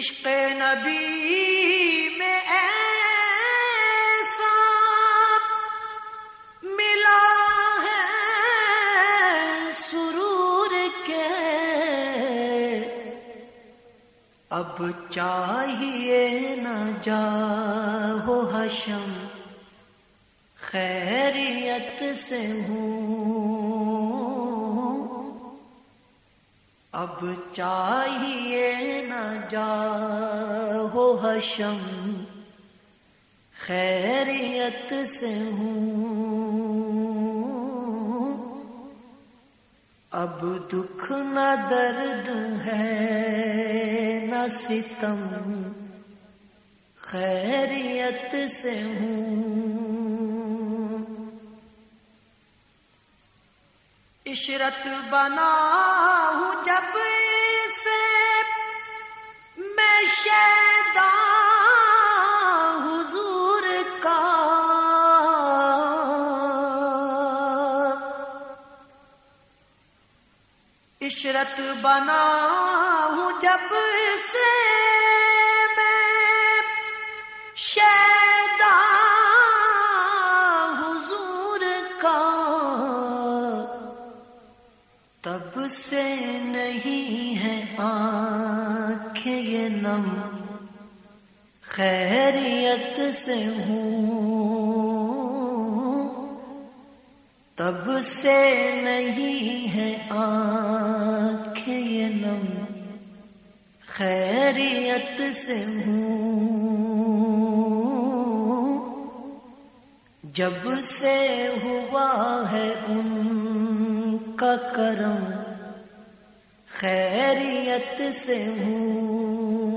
عشق نبی میں ایسا ملا ہے سرور کے، اب چاہیے نہ جاؤ حشم خیریت سے ہوں، اب چاہیے نہ جاؤ حشم خیریت سے ہوں، اب دکھ نہ درد ہے نہ ستم خیریت سے ہوں، عشرت بنا ہوں جب سے میں شیدا حضور کا، عشرت بنا ہوں جب سے میں شیدا حضور کا، تب سے نہیں ہے آنکھیں یہ نم خیریت سے ہوں، تب سے نہیں ہے آنکھیں یہ نم خیریت سے ہوں، جب سے ہوا ہے ان کا کرم خیریت سے ہوں،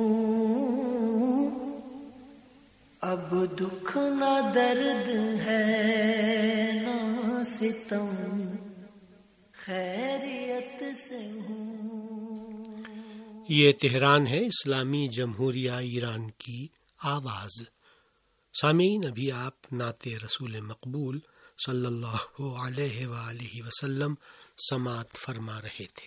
اب دکھ نہ درد ہے نہ ستم خیریت سے ہوں۔ یہ تہران ہے، اسلامی جمہوریہ ایران کی آواز۔ سامعین، ابھی آپ نعت رسول مقبول صلی اللہ علیہ وآلہ وسلم سماعت فرما رہے تھے۔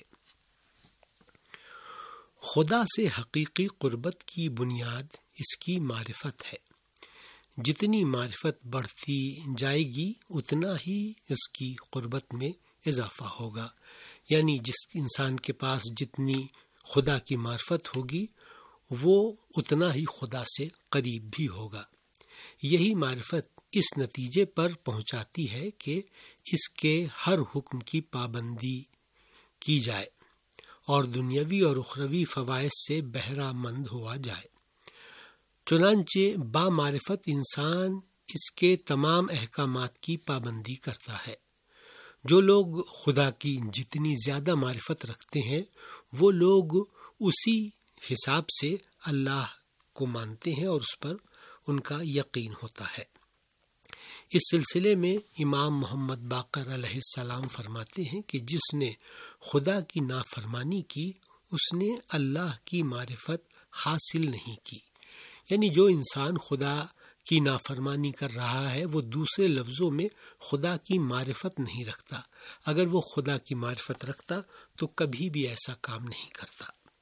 خدا سے حقیقی قربت کی بنیاد اس کی معرفت ہے۔ جتنی معرفت بڑھتی جائے گی اتنا ہی اس کی قربت میں اضافہ ہوگا، یعنی جس انسان کے پاس جتنی خدا کی معرفت ہوگی وہ اتنا ہی خدا سے قریب بھی ہوگا۔ یہی معرفت اس نتیجے پر پہنچاتی ہے کہ اس کے ہر حکم کی پابندی کی جائے اور دنیاوی اور اخروی فوائد سے بہرہ مند ہوا جائے۔ چنانچہ با معرفت انسان اس کے تمام احکامات کی پابندی کرتا ہے۔ جو لوگ خدا کی جتنی زیادہ معرفت رکھتے ہیں وہ لوگ اسی حساب سے اللہ کو مانتے ہیں اور اس پر ان کا یقین ہوتا ہے۔ اس سلسلے میں امام محمد باقر علیہ السلام فرماتے ہیں کہ جس نے خدا کی نافرمانی کی اس نے اللہ کی معرفت حاصل نہیں کی، یعنی جو انسان خدا کی نافرمانی کر رہا ہے وہ دوسرے لفظوں میں خدا کی معرفت نہیں رکھتا۔ اگر وہ خدا کی معرفت رکھتا تو کبھی بھی ایسا کام نہیں کرتا۔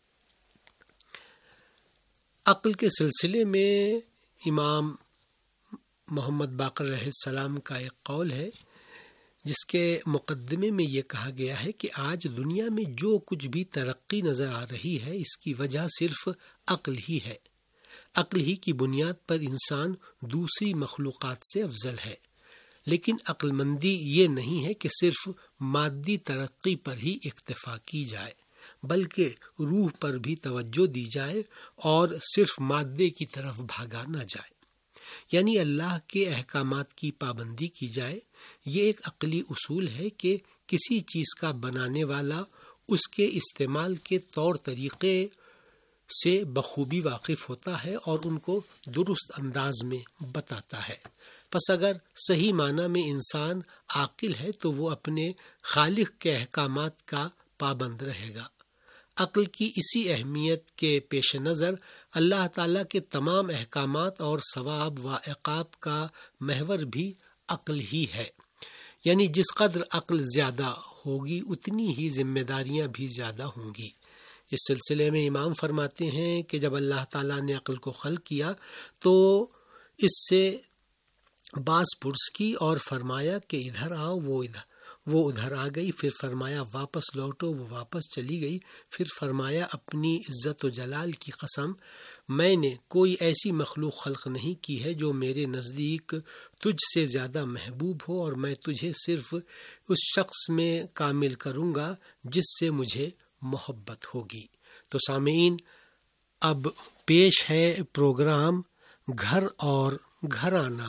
عقل کے سلسلے میں امام محمد باقر علیہ السلام کا ایک قول ہے جس کے مقدمے میں یہ کہا گیا ہے کہ آج دنیا میں جو کچھ بھی ترقی نظر آ رہی ہے اس کی وجہ صرف عقل ہی ہے۔ عقل ہی کی بنیاد پر انسان دوسری مخلوقات سے افضل ہے، لیکن عقل مندی یہ نہیں ہے کہ صرف مادی ترقی پر ہی اکتفا کی جائے بلکہ روح پر بھی توجہ دی جائے اور صرف مادے کی طرف بھاگا نہ جائے، یعنی اللہ کے احکامات کی پابندی کی جائے۔ یہ ایک عقلی اصول ہے کہ کسی چیز کا بنانے والا اس کے استعمال کے طور طریقے سے بخوبی واقف ہوتا ہے اور ان کو درست انداز میں بتاتا ہے۔ پس اگر صحیح معنی میں انسان عاقل ہے تو وہ اپنے خالق کے احکامات کا پابند رہے گا۔ عقل کی اسی اہمیت کے پیش نظر اللہ تعالیٰ کے تمام احکامات اور ثواب و عقاب کا محور بھی عقل ہی ہے، یعنی جس قدر عقل زیادہ ہوگی اتنی ہی ذمہ داریاں بھی زیادہ ہوں گی۔ اس سلسلے میں امام فرماتے ہیں کہ جب اللہ تعالیٰ نے عقل کو خلق کیا تو اس سے باز پرس کی اور فرمایا کہ ادھر آؤ، وہ ادھر آ گئی، پھر فرمایا واپس لوٹو، وہ واپس چلی گئی، پھر فرمایا اپنی عزت و جلال کی قسم میں نے کوئی ایسی مخلوق خلق نہیں کی ہے جو میرے نزدیک تجھ سے زیادہ محبوب ہو، اور میں تجھے صرف اس شخص میں کامل کروں گا جس سے مجھے محبت ہوگی۔ تو سامعین، اب پیش ہے پروگرام گھر اور گھرانہ۔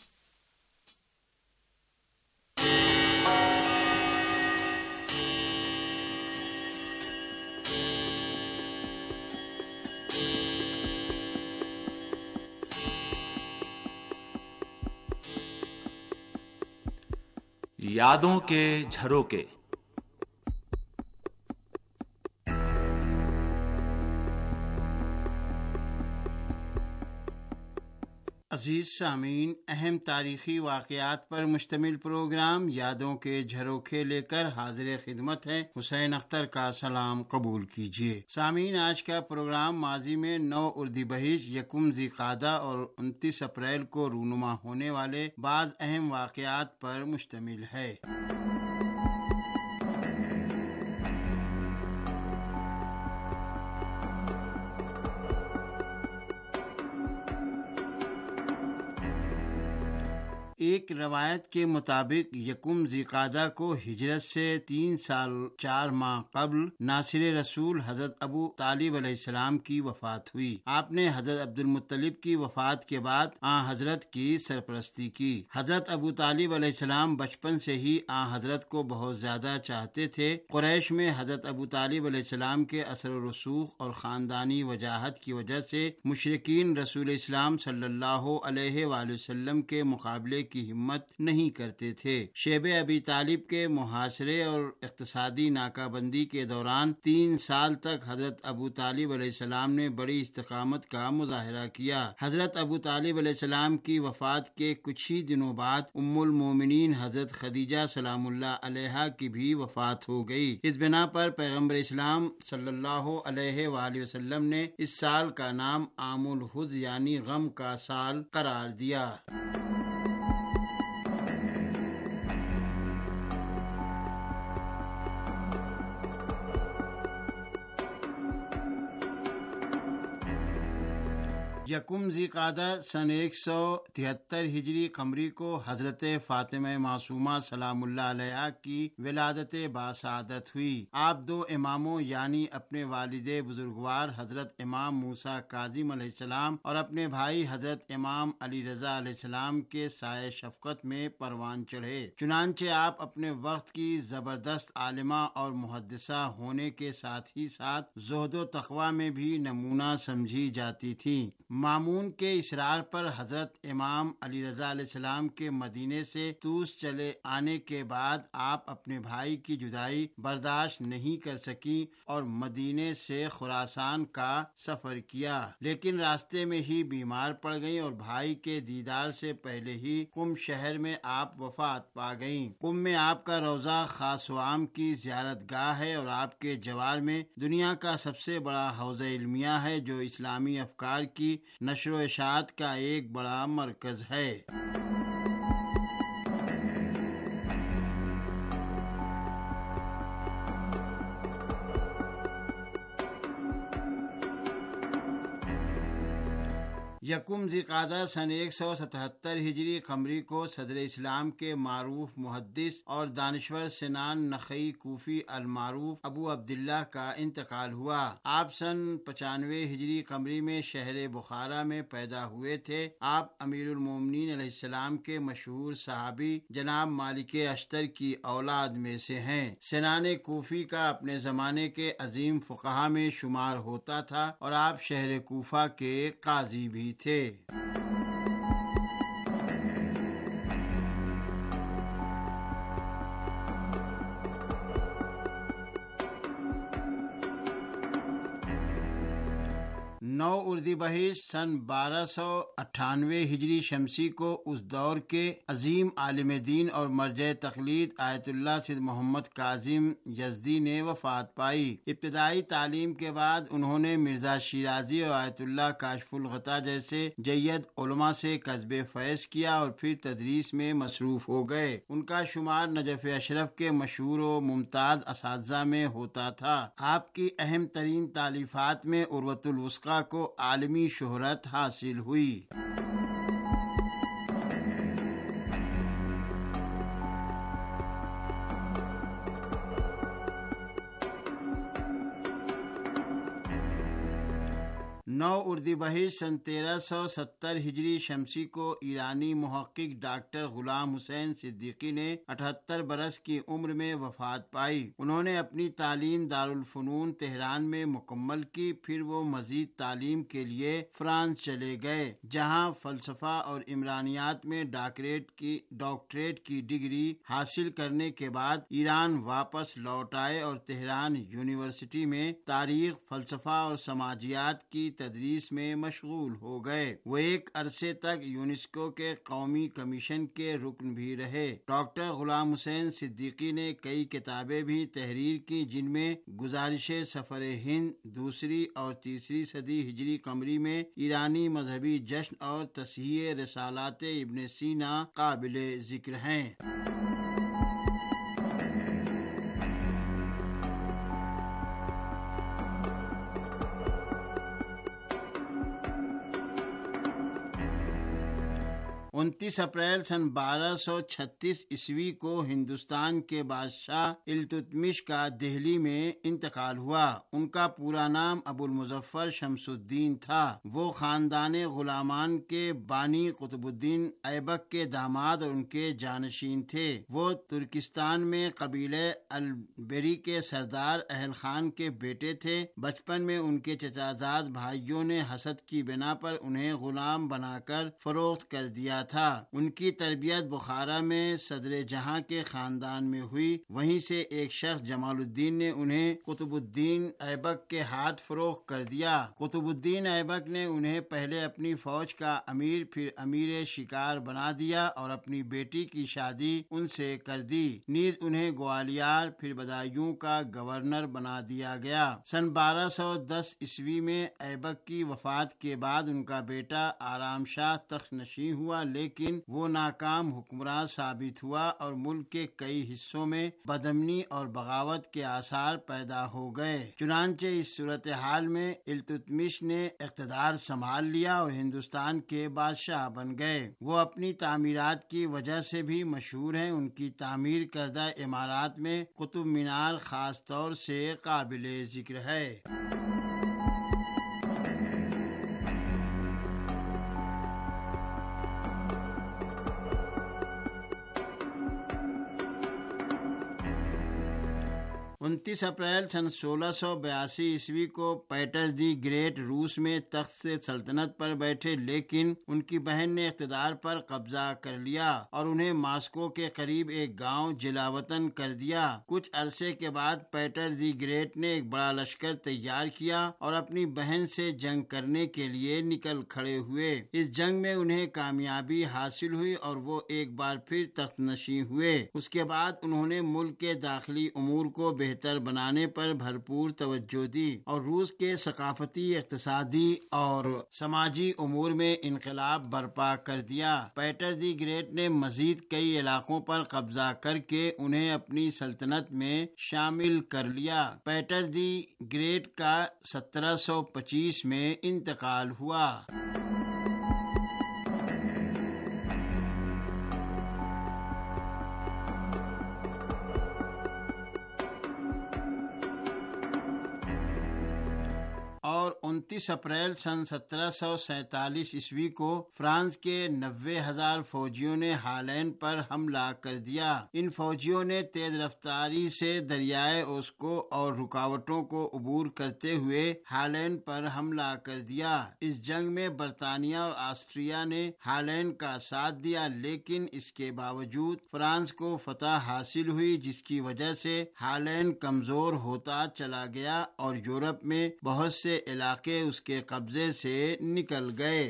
یادوں کے جھروکے۔ عزیز سامعین، اہم تاریخی واقعات پر مشتمل پروگرام یادوں کے جھروکے لے کر حاضر خدمت ہے۔ حسین اختر کا سلام قبول کیجیے۔ سامعین، آج کا پروگرام ماضی میں 9 اردیبہیج، 1 ذوالقعدہ اور 29 اپریل کو رونما ہونے والے بعض اہم واقعات پر مشتمل ہے۔ ایک روایت کے مطابق 1 ذوالقعدہ کو ہجرت سے 3 سال 4 ماہ قبل ناصر رسول حضرت ابو طالب علیہ السلام کی وفات ہوئی۔ آپ نے حضرت عبدالمطلب کی وفات کے بعد آن حضرت کی سرپرستی کی۔ حضرت ابو طالب علیہ السلام بچپن سے ہی آن حضرت کو بہت زیادہ چاہتے تھے۔ قریش میں حضرت ابو طالب علیہ السلام کے اثر و رسوخ اور خاندانی وجاہت کی وجہ سے مشرکین رسول اسلام صلی اللہ علیہ وآلہ وسلم کے مقابلے کی ہمت نہیں کرتے تھے۔ شیب ابی طالب کے محاصرے اور اقتصادی ناکہ بندی کے دوران 3 سال تک حضرت ابو طالب علیہ السلام نے بڑی استقامت کا مظاہرہ کیا۔ حضرت ابو طالب علیہ السلام کی وفات کے کچھ ہی دنوں بعد ام المومنین حضرت خدیجہ سلام اللہ علیہا کی بھی وفات ہو گئی۔ اس بنا پر پیغمبر اسلام صلی اللہ علیہ وآلہ وسلم نے اس سال کا نام عام الحزن یعنی غم کا سال قرار دیا۔ یکم ذوالقعدہ سن 173 ہجری قمری کو حضرت فاطمہ معصومہ سلام اللہ علیہا کی ولادت باسعادت ہوئی۔ آپ 2 اماموں یعنی اپنے والد بزرگوار حضرت امام موسیٰ کاظم علیہ السلام اور اپنے بھائی حضرت امام علی رضا علیہ السلام کے سائے شفقت میں پروان چڑھے۔ چنانچہ آپ اپنے وقت کی زبردست عالمہ اور محدثہ ہونے کے ساتھ ہی ساتھ زہد و تقوی میں بھی نمونہ سمجھی جاتی تھیں۔ مامون کے اصرار پر حضرت امام علی رضا علیہ السلام کے مدینے سے طوس چلے آنے کے بعد آپ اپنے بھائی کی جدائی برداشت نہیں کر سکیں اور مدینے سے خراسان کا سفر کیا، لیکن راستے میں ہی بیمار پڑ گئیں اور بھائی کے دیدار سے پہلے ہی قم شہر میں آپ وفات پا گئیں۔ قم میں آپ کا روضہ خاص و عام کی زیارت گاہ ہے اور آپ کے جوار میں دنیا کا سب سے بڑا حوضہ علمیہ ہے جو اسلامی افکار کی نشر و اشاعت کا ایک بڑا مرکز ہے۔ یکم ذوالقعدہ سن 177 ہجری قمری کو صدر اسلام کے معروف محدث اور دانشور سنان نخعی کوفی المعروف ابو عبداللہ کا انتقال ہوا۔ آپ سن 95 ہجری قمری میں شہر بخارا میں پیدا ہوئے تھے۔ آپ امیر المومنین علیہ السلام کے مشہور صحابی جناب مالک اشتر کی اولاد میں سے ہیں۔ سنان کوفی کا اپنے زمانے کے عظیم فقہا میں شمار ہوتا تھا اور آپ شہر کوفہ کے قاضی بھی تھے۔ 9 اردیبہیش سن 1298 ہجری شمسی کو اس دور کے عظیم عالم دین اور مرجع تقلید آیت اللہ سید محمد کاظم یزدی نے وفات پائی۔ ابتدائی تعلیم کے بعد انہوں نے مرزا شیرازی اور آیت اللہ کاشف الغطا جیسے جید علماء سے کسب فیض کیا اور پھر تدریس میں مصروف ہو گئے۔ ان کا شمار نجف اشرف کے مشہور و ممتاز اساتذہ میں ہوتا تھا۔ آپ کی اہم ترین تالیفات میں عروۃ الوثقی کو عالمی شہرت حاصل ہوئی۔ نو اردیبہیش سن 1370 ہجری شمسی کو ایرانی محقق ڈاکٹر غلام حسین صدیقی نے 78 برس کی عمر میں وفات پائی۔ انہوں نے اپنی تعلیم دارالفنون تہران میں مکمل کی، پھر وہ مزید تعلیم کے لیے فرانس چلے گئے، جہاں فلسفہ اور عمرانیات میں ڈاکٹریٹ کی ڈگری حاصل کرنے کے بعد ایران واپس لوٹ آئے اور تہران یونیورسٹی میں تاریخ، فلسفہ اور سماجیات کی تدریس میں مشغول ہو گئے۔ وہ ایک عرصے تک یونیسکو کے قومی کمیشن کے رکن بھی رہے۔ ڈاکٹر غلام حسین صدیقی نے کئی کتابیں بھی تحریر کی، جن میں گزارش سفر ہند، 2 اور 3 صدی ہجری قمری میں ایرانی مذہبی جشن اور تصحیح رسالات ابن سینا قابل ذکر ہیں۔ 29 اپریل سن 1236 عیسوی کو ہندوستان کے بادشاہ التتمش کا دہلی میں انتقال ہوا۔ ان کا پورا نام ابو المظفر شمس الدین تھا۔ وہ خاندان غلامان کے بانی قطب الدین ایبک کے داماد اور ان کے جانشین تھے۔ وہ ترکستان میں قبیلہ البری کے سردار اہل خان کے بیٹے تھے۔ بچپن میں ان کے چچا زاد بھائیوں نے حسد کی بنا پر انہیں غلام بنا کر فروخت کر دیا تھا۔ ان کی تربیت بخارا میں صدر جہاں کے خاندان میں ہوئی۔ وہیں سے ایک شخص جمال الدین نے انہیں قطب الدین ایبک کے ہاتھ فروخت کر دیا۔ قطب الدین ایبک نے انہیں پہلے اپنی فوج کا امیر، پھر امیر شکار بنا دیا اور اپنی بیٹی کی شادی ان سے کر دی۔ نیز انہیں گوالیار، پھر بدایوں کا گورنر بنا دیا گیا۔ سن 1210 عیسوی میں ایبک کی وفات کے بعد ان کا بیٹا آرام شاہ تخت نشین ہوا، لیکن وہ ناکام حکمراں ثابت ہوا اور ملک کے کئی حصوں میں بدامنی اور بغاوت کے آثار پیدا ہو گئے۔ چنانچہ اس صورتحال میں التتمش نے اقتدار سنبھال لیا اور ہندوستان کے بادشاہ بن گئے۔ وہ اپنی تعمیرات کی وجہ سے بھی مشہور ہیں۔ ان کی تعمیر کردہ عمارات میں قطب مینار خاص طور سے قابل ذکر ہے۔ انتیس اپریل سن 1682 عیسوی کو پیٹر دی گریٹ روس میں تخت سے سلطنت پر بیٹھے، لیکن ان کی بہن نے اقتدار پر قبضہ کر لیا اور انہیں ماسکو کے قریب ایک گاؤں جلاوطن کر دیا۔ کچھ عرصے کے بعد پیٹر دی گریٹ نے ایک بڑا لشکر تیار کیا اور اپنی بہن سے جنگ کرنے کے لیے نکل کھڑے ہوئے۔ اس جنگ میں انہیں کامیابی حاصل ہوئی اور وہ ایک بار پھر تخت نشین ہوئے۔ اس کے بعد انہوں نے ملک کے داخلی امور کو بہتر بنانے پر بھرپور توجہ دی اور روس کے ثقافتی، اقتصادی اور سماجی امور میں انقلاب برپا کر دیا۔ پیٹر دی گریٹ نے مزید کئی علاقوں پر قبضہ کر کے انہیں اپنی سلطنت میں شامل کر لیا۔ پیٹر دی گریٹ کا 1725 میں انتقال ہوا۔ اور 29 اپریل سن 1747 عیسوی کو فرانس کے 90,000 فوجیوں نے ہالینڈ پر حملہ کر دیا۔ ان فوجیوں نے تیز رفتاری سے دریائے اوسکو اور رکاوٹوں کو عبور کرتے ہوئے ہالینڈ پر حملہ کر دیا۔ اس جنگ میں برطانیہ اور آسٹریا نے ہالینڈ کا ساتھ دیا، لیکن اس کے باوجود فرانس کو فتح حاصل ہوئی، جس کی وجہ سے ہالینڈ کمزور ہوتا چلا گیا اور یورپ میں بہت سے سے علاقے اس کے قبضے سے نکل گئے۔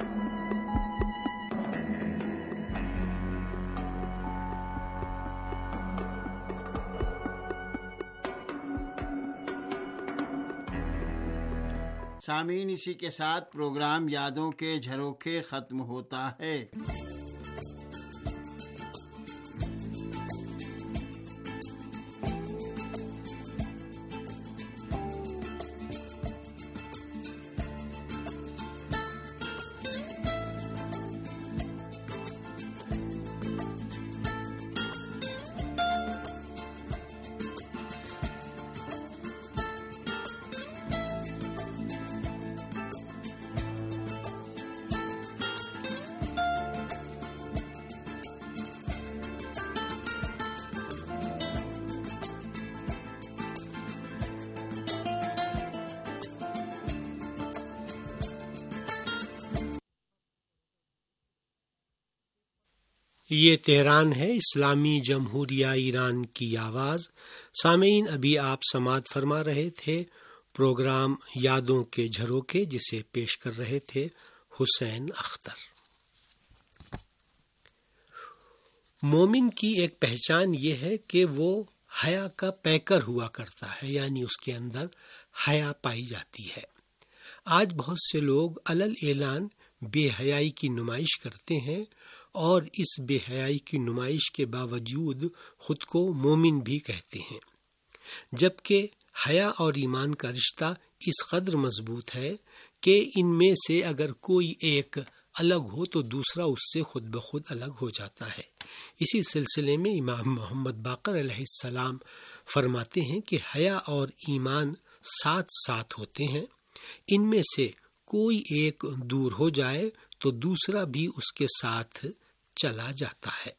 سامعین، اسی کے ساتھ پروگرام یادوں کے جھروکے ختم ہوتا ہے۔ یہ تہران ہے، اسلامی جمہوریہ ایران کی آواز۔ سامعین، ابھی آپ سماعت فرما رہے تھے پروگرام یادوں کے جھروکے، جسے پیش کر رہے تھے حسین اختر۔ مومن کی ایک پہچان یہ ہے کہ وہ حیا کا پیکر ہوا کرتا ہے، یعنی اس کے اندر حیا پائی جاتی ہے۔ آج بہت سے لوگ علل اعلان بے حیائی کی نمائش کرتے ہیں، اور اس بے حیائی کی نمائش کے باوجود خود کو مومن بھی کہتے ہیں، جبکہ حیا اور ایمان کا رشتہ اس قدر مضبوط ہے کہ ان میں سے اگر کوئی ایک الگ ہو تو دوسرا اس سے خود بخود الگ ہو جاتا ہے۔ اسی سلسلے میں امام محمد باقر علیہ السلام فرماتے ہیں کہ حیا اور ایمان ساتھ ساتھ ہوتے ہیں، ان میں سے کوئی ایک دور ہو جائے تو دوسرا بھی اس کے ساتھ چلا جاتا ہے۔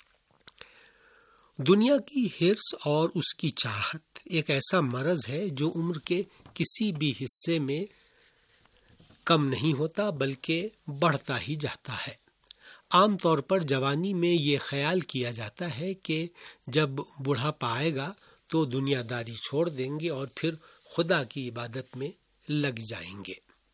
دنیا کی حرص اور اس کی چاہت ایک ایسا مرض ہے جو عمر کے کسی بھی حصے میں کم نہیں ہوتا بلکہ بڑھتا ہی جاتا ہے۔ عام طور پر جوانی میں یہ خیال کیا جاتا ہے کہ جب بڑھاپا آئے گا تو دنیا داری چھوڑ دیں گے اور پھر خدا کی عبادت میں لگ جائیں گے،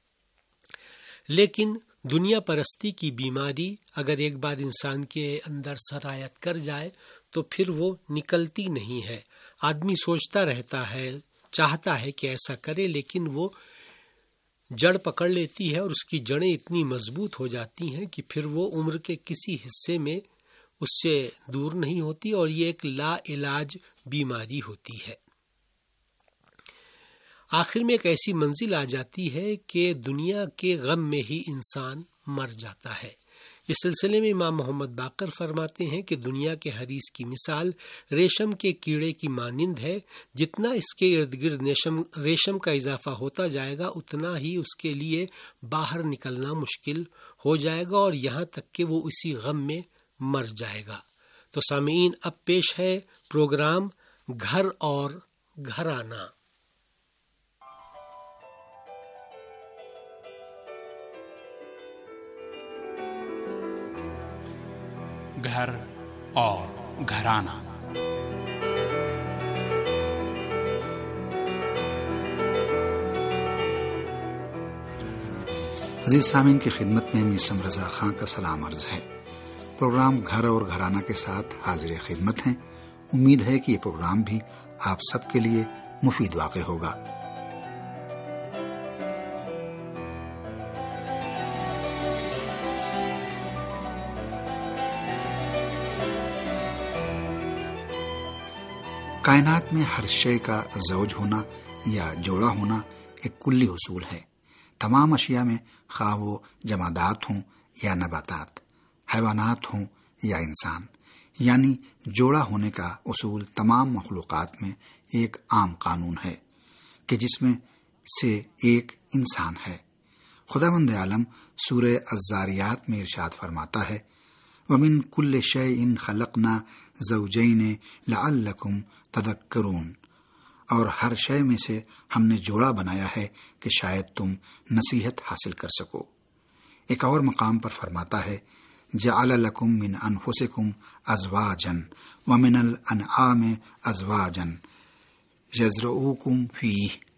لیکن دنیا پرستی کی بیماری اگر ایک بار انسان کے اندر سرایت کر جائے تو پھر وہ نکلتی نہیں ہے۔ آدمی سوچتا رہتا ہے، چاہتا ہے کہ ایسا کرے، لیکن وہ جڑ پکڑ لیتی ہے اور اس کی جڑیں اتنی مضبوط ہو جاتی ہیں کہ پھر وہ عمر کے کسی حصے میں اس سے دور نہیں ہوتی، اور یہ ایک لا علاج بیماری ہوتی ہے۔ آخر میں ایک ایسی منزل آ جاتی ہے کہ دنیا کے غم میں ہی انسان مر جاتا ہے۔ اس سلسلے میں امام محمد باقر فرماتے ہیں کہ دنیا کے حریص کی مثال ریشم کے کیڑے کی مانند ہے، جتنا اس کے ارد گرد ریشم کا اضافہ ہوتا جائے گا اتنا ہی اس کے لیے باہر نکلنا مشکل ہو جائے گا، اور یہاں تک کہ وہ اسی غم میں مر جائے گا۔ تو سامعین، اب پیش ہے پروگرام گھر اور گھرانہ۔ گھر اور گھرانہ۔ عزیز سامعین کی خدمت میں میسم رضا خان کا سلام عرض ہے۔ پروگرام گھر اور گھرانہ کے ساتھ حاضر خدمت ہیں۔ امید ہے کہ یہ پروگرام بھی آپ سب کے لیے مفید واقع ہوگا۔ کائنات میں ہر شے کا زوج ہونا یا جوڑا ہونا ایک کلی اصول ہے۔ تمام اشیاء میں، خواہ وہ جمادات ہوں یا نباتات، حیوانات ہوں یا انسان، یعنی جوڑا ہونے کا اصول تمام مخلوقات میں ایک عام قانون ہے کہ جس میں سے ایک انسان ہے۔ خداوند عالم سورہ الذاریات میں ارشاد فرماتا ہے، وَمِن كُلِّ شَيْءٍ خَلَقْنَا زَوْجَيْنِ لَعَلَّكُمْ تَذَكَّرُونَ، اور ہر شے میں سے ہم نے جوڑا بنایا ہے کہ شاید تم نصیحت حاصل کر سکو۔ ایک اور مقام پر فرماتا ہے، جَعَلَ لَكُم مِّنْ أَنفُسِكُمْ أَزْوَاجًا وَمِنَ الْأَنْعَامِ أَزْوَاجًا يَزْرَعُكُمْ فِيهِ،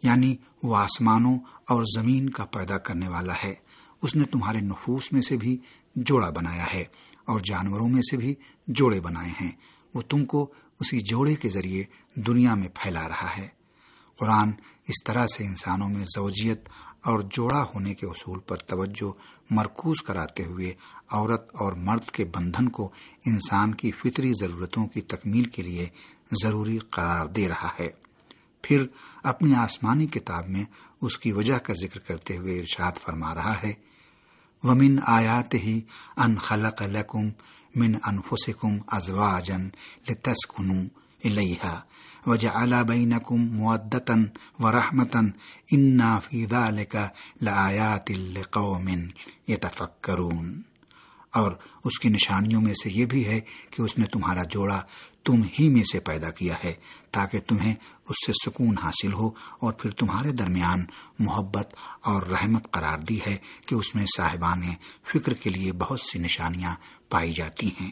یعنی وہ آسمانوں اور زمین کا پیدا کرنے والا ہے۔ اس نے تمہارے نفوس میں سے بھی جوڑا بنایا ہے اور جانوروں میں سے بھی جوڑے بنائے ہیں۔ وہ تم کو اسی جوڑے کے ذریعے دنیا میں پھیلا رہا ہے۔ قرآن اس طرح سے انسانوں میں زوجیت اور جوڑا ہونے کے اصول پر توجہ مرکوز کراتے ہوئے عورت اور مرد کے بندھن کو انسان کی فطری ضرورتوں کی تکمیل کے لیے ضروری قرار دے رہا ہے۔ پھر اپنی آسمانی کتاب میں اس کی وجہ کا ذکر کرتے ہوئے ارشاد فرما رہا ہے، وَمِنْ آيَاتِهِ أَنْ خَلَقَ لَكُمْ مِنْ أَنفُسِكُمْ أَزْوَاجًا لِتَسْكُنُوا إِلَيْهَا وَجَعَلَ بَيْنَكُمْ مَوَدَّةً وَرَحْمَةً إِنَّ فِي ذَلِكَ لَآيَاتٍ لِقَوْمٍ يَتَفَكَّرُونَ۔ اور اس کی نشانیوں میں سے یہ بھی ہے کہ اس نے تمہارا جوڑا تم ہی میں سے پیدا کیا ہے تاکہ تمہیں اس سے سکون حاصل ہو، اور پھر تمہارے درمیان محبت اور رحمت قرار دی ہے کہ اس میں صاحبان فکر کے لیے بہت سی نشانیاں پائی جاتی ہیں۔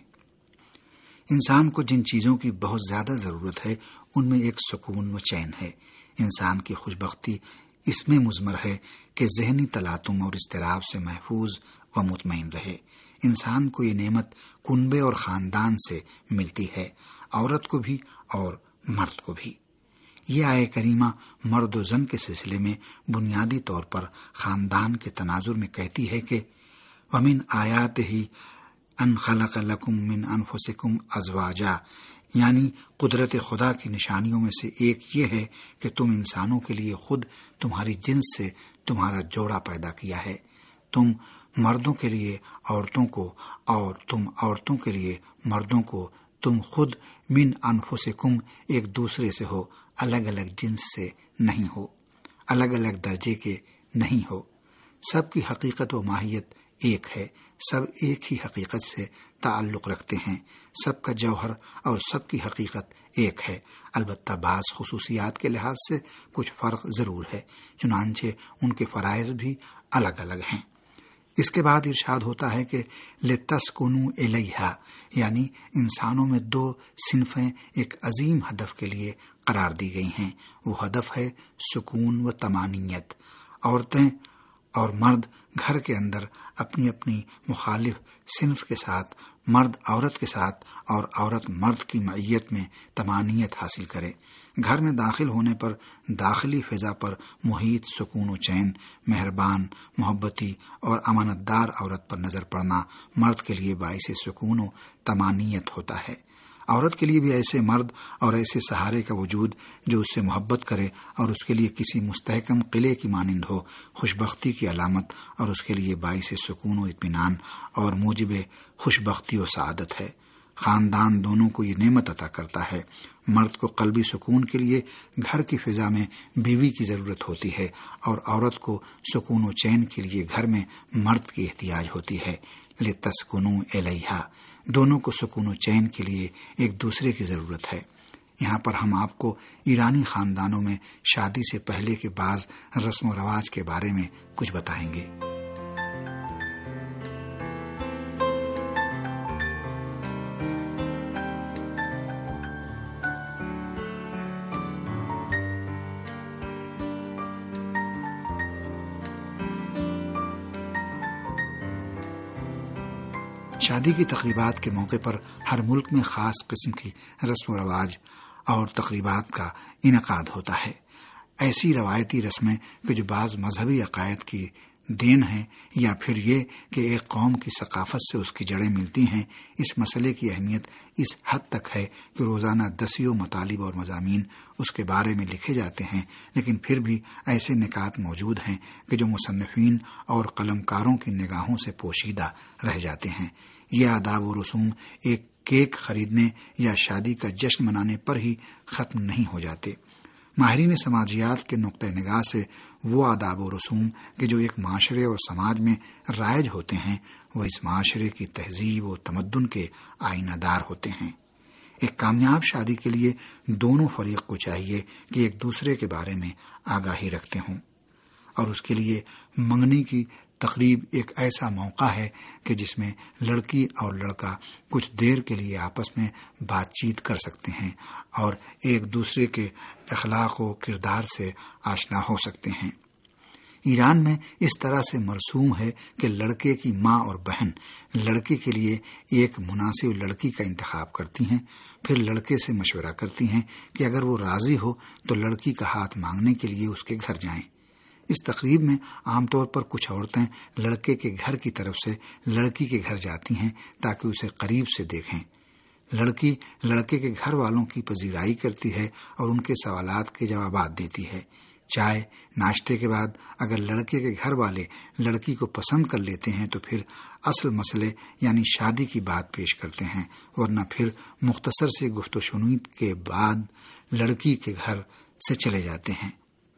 انسان کو جن چیزوں کی بہت زیادہ ضرورت ہے ان میں ایک سکون و چین ہے۔ انسان کی خوش بختی اس میں مضمر ہے کہ ذہنی تلاطم اور اضطراب سے محفوظ و مطمئن رہے۔ انسان کو یہ نعمت کنبے اور خاندان سے ملتی ہے، عورت کو بھی اور مرد کو بھی۔ یہ آیہ کریمہ مرد و زن کے سلسلے میں بنیادی طور پر خاندان کے تناظر میں کہتی ہے کہ وَمِنْ آيَاتِهِ أَنْ خَلَقَ لَكُمْ مِنْ أَنفُسِكُمْ أَزْوَاجًا، یعنی قدرت خدا کی نشانیوں میں سے ایک یہ ہے کہ تم انسانوں کے لیے خود تمہاری جنس سے تمہارا جوڑا پیدا کیا ہے۔ تم مردوں کے لیے عورتوں کو اور تم عورتوں کے لیے مردوں کو، تم خود من انفسکم ایک دوسرے سے ہو، الگ الگ جنس سے نہیں ہو، الگ الگ درجے کے نہیں ہو۔ سب کی حقیقت و ماہیت ایک ہے، سب ایک ہی حقیقت سے تعلق رکھتے ہیں، سب کا جوہر اور سب کی حقیقت ایک ہے، البتہ بعض خصوصیات کے لحاظ سے کچھ فرق ضرور ہے، چنانچہ ان کے فرائض بھی الگ الگ ہیں۔ اس کے بعد ارشاد ہوتا ہے کہ لِتَسْكُنُوا إِلَيْهَا، یعنی انسانوں میں دو صنفیں ایک عظیم ہدف کے لیے قرار دی گئی ہیں۔ وہ ہدف ہے سکون و طمانینت۔ عورتیں اور مرد گھر کے اندر اپنی اپنی مخالف صنف کے ساتھ، مرد عورت کے ساتھ اور عورت مرد کی معیت میں طمانینت حاصل کرے۔ گھر میں داخل ہونے پر داخلی فضا پر محیط سکون و چین، مہربان، محبتی اور امانت دار عورت پر نظر پڑنا مرد کے لیے باعث سکون و طمانینت ہوتا ہے۔ عورت کے لیے بھی ایسے مرد اور ایسے سہارے کا وجود جو اس سے محبت کرے اور اس کے لیے کسی مستحکم قلعے کی مانند ہو، خوش بختی کی علامت اور اس کے لیے باعث سکون و اطمینان اور موجب خوش بختی و سعادت ہے۔ خاندان دونوں کو یہ نعمت عطا کرتا ہے۔ مرد کو قلبی سکون کے لیے گھر کی فضا میں بیوی کی ضرورت ہوتی ہے، اور عورت کو سکون و چین کے لیے گھر میں مرد کی احتیاج ہوتی ہے۔ لِتَسْكُنُوا إِلَيْهَا، دونوں کو سکون و چین کے لیے ایک دوسرے کی ضرورت ہے۔ یہاں پر ہم آپ کو ایرانی خاندانوں میں شادی سے پہلے کے بعض رسم و رواج کے بارے میں کچھ بتائیں گے۔ شادی کی تقریبات کے موقع پر ہر ملک میں خاص قسم کی رسم و رواج اور تقریبات کا انعقاد ہوتا ہے۔ ایسی روایتی رسمیں کہ جو بعض مذہبی عقائد کی دین ہیں یا پھر یہ کہ ایک قوم کی ثقافت سے اس کی جڑیں ملتی ہیں، اس مسئلے کی اہمیت اس حد تک ہے کہ روزانہ دسیوں مطالب اور مضامین اس کے بارے میں لکھے جاتے ہیں، لیکن پھر بھی ایسے نکات موجود ہیں کہ جو مصنفین اور قلمکاروں کی نگاہوں سے پوشیدہ رہ جاتے ہیں۔ یہ آداب و رسوم ایک کیک خریدنے یا شادی کا جشن منانے پر ہی ختم نہیں ہو جاتے۔ ماہرین سماجیات کے نقطہ نگاہ سے وہ آداب و رسوم کہ جو ایک معاشرے اور سماج میں رائج ہوتے ہیں، وہ اس معاشرے کی تہذیب و تمدن کے آئینہ دار ہوتے ہیں۔ ایک کامیاب شادی کے لیے دونوں فریق کو چاہیے کہ ایک دوسرے کے بارے میں آگاہی رکھتے ہوں اور اس کے لیے منگنی کی تقریب ایک ایسا موقع ہے کہ جس میں لڑکی اور لڑکا کچھ دیر کے لیے آپس میں بات چیت کر سکتے ہیں اور ایک دوسرے کے اخلاق و کردار سے آشنا ہو سکتے ہیں۔ ایران میں اس طرح سے مرسوم ہے کہ لڑکے کی ماں اور بہن لڑکے کے لیے ایک مناسب لڑکی کا انتخاب کرتی ہیں، پھر لڑکے سے مشورہ کرتی ہیں کہ اگر وہ راضی ہو تو لڑکی کا ہاتھ مانگنے کے لیے اس کے گھر جائیں۔ اس تقریب میں عام طور پر کچھ عورتیں لڑکے کے گھر کی طرف سے لڑکی کے گھر جاتی ہیں تاکہ اسے قریب سے دیکھیں۔ لڑکی لڑکے کے گھر والوں کی پذیرائی کرتی ہے اور ان کے سوالات کے جوابات دیتی ہے۔ چائے ناشتے کے بعد اگر لڑکے کے گھر والے لڑکی کو پسند کر لیتے ہیں تو پھر اصل مسئلے یعنی شادی کی بات پیش کرتے ہیں، ورنہ پھر مختصر سے گفت و شنید کے بعد لڑکی کے گھر سے چلے جاتے ہیں۔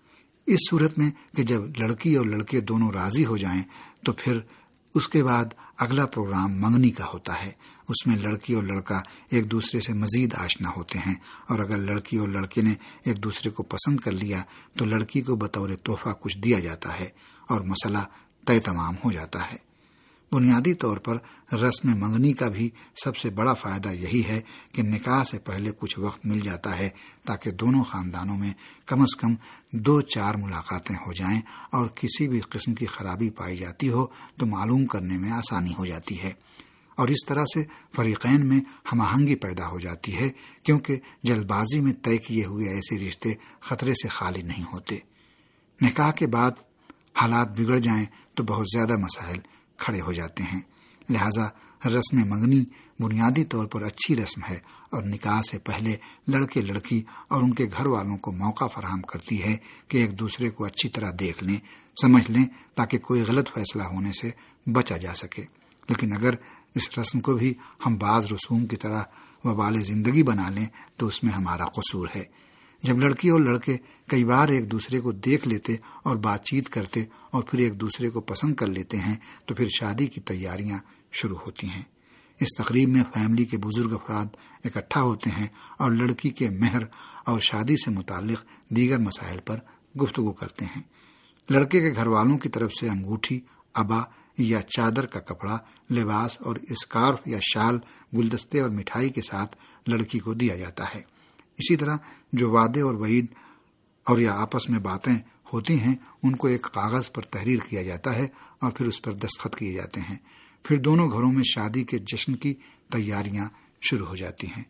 اس صورت میں کہ جب لڑکی اور لڑکے دونوں راضی ہو جائیں تو پھر اس کے بعد اگلا پروگرام منگنی کا ہوتا ہے۔ اس میں لڑکی اور لڑکا ایک دوسرے سے مزید آشنا ہوتے ہیں، اور اگر لڑکی اور لڑکے نے ایک دوسرے کو پسند کر لیا تو لڑکی کو بطور تحفہ کچھ دیا جاتا ہے اور مسئلہ طے تمام ہو جاتا ہے۔ بنیادی طور پر رسم منگنی کا بھی سب سے بڑا فائدہ یہی ہے کہ نکاح سے پہلے کچھ وقت مل جاتا ہے تاکہ دونوں خاندانوں میں کم از کم 2-4 ملاقاتیں ہو جائیں، اور کسی بھی قسم کی خرابی پائی جاتی ہو تو معلوم کرنے میں آسانی ہو جاتی ہے، اور اس طرح سے فریقین میں ہم آہنگی پیدا ہو جاتی ہے، کیونکہ جلد بازی میں طے کیے ہوئے ایسے رشتے خطرے سے خالی نہیں ہوتے۔ نکاح کے بعد حالات بگڑ جائیں تو بہت زیادہ مسائل کھڑے ہو جاتے ہیں۔ لہذا رسم منگنی بنیادی طور پر اچھی رسم ہے اور نکاح سے پہلے لڑکے لڑکی اور ان کے گھر والوں کو موقع فراہم کرتی ہے کہ ایک دوسرے کو اچھی طرح دیکھ لیں، سمجھ لیں، تاکہ کوئی غلط فیصلہ ہونے سے بچا جا سکے۔ لیکن اگر اس رسم کو بھی ہم بعض رسوم کی طرح وبال زندگی بنا لیں تو اس میں ہمارا قصور ہے۔ جب لڑکی اور لڑکے کئی بار ایک دوسرے کو دیکھ لیتے اور بات چیت کرتے اور پھر ایک دوسرے کو پسند کر لیتے ہیں تو پھر شادی کی تیاریاں شروع ہوتی ہیں۔ اس تقریب میں فیملی کے بزرگ افراد اکٹھا ہوتے ہیں اور لڑکی کے مہر اور شادی سے متعلق دیگر مسائل پر گفتگو کرتے ہیں۔ لڑکے کے گھر والوں کی طرف سے انگوٹھی، عبا یا چادر کا کپڑا، لباس اور اسکارف یا شال، گلدستے اور مٹھائی کے ساتھ لڑکی کو دیا جاتا ہے۔ اسی طرح جو وعدے اور وعید اور یا آپس میں باتیں ہوتی ہیں ان کو ایک کاغذ پر تحریر کیا جاتا ہے اور پھر اس پر دستخط کیے جاتے ہیں۔ پھر دونوں گھروں میں شادی کے جشن کی تیاریاں شروع ہو جاتی ہیں۔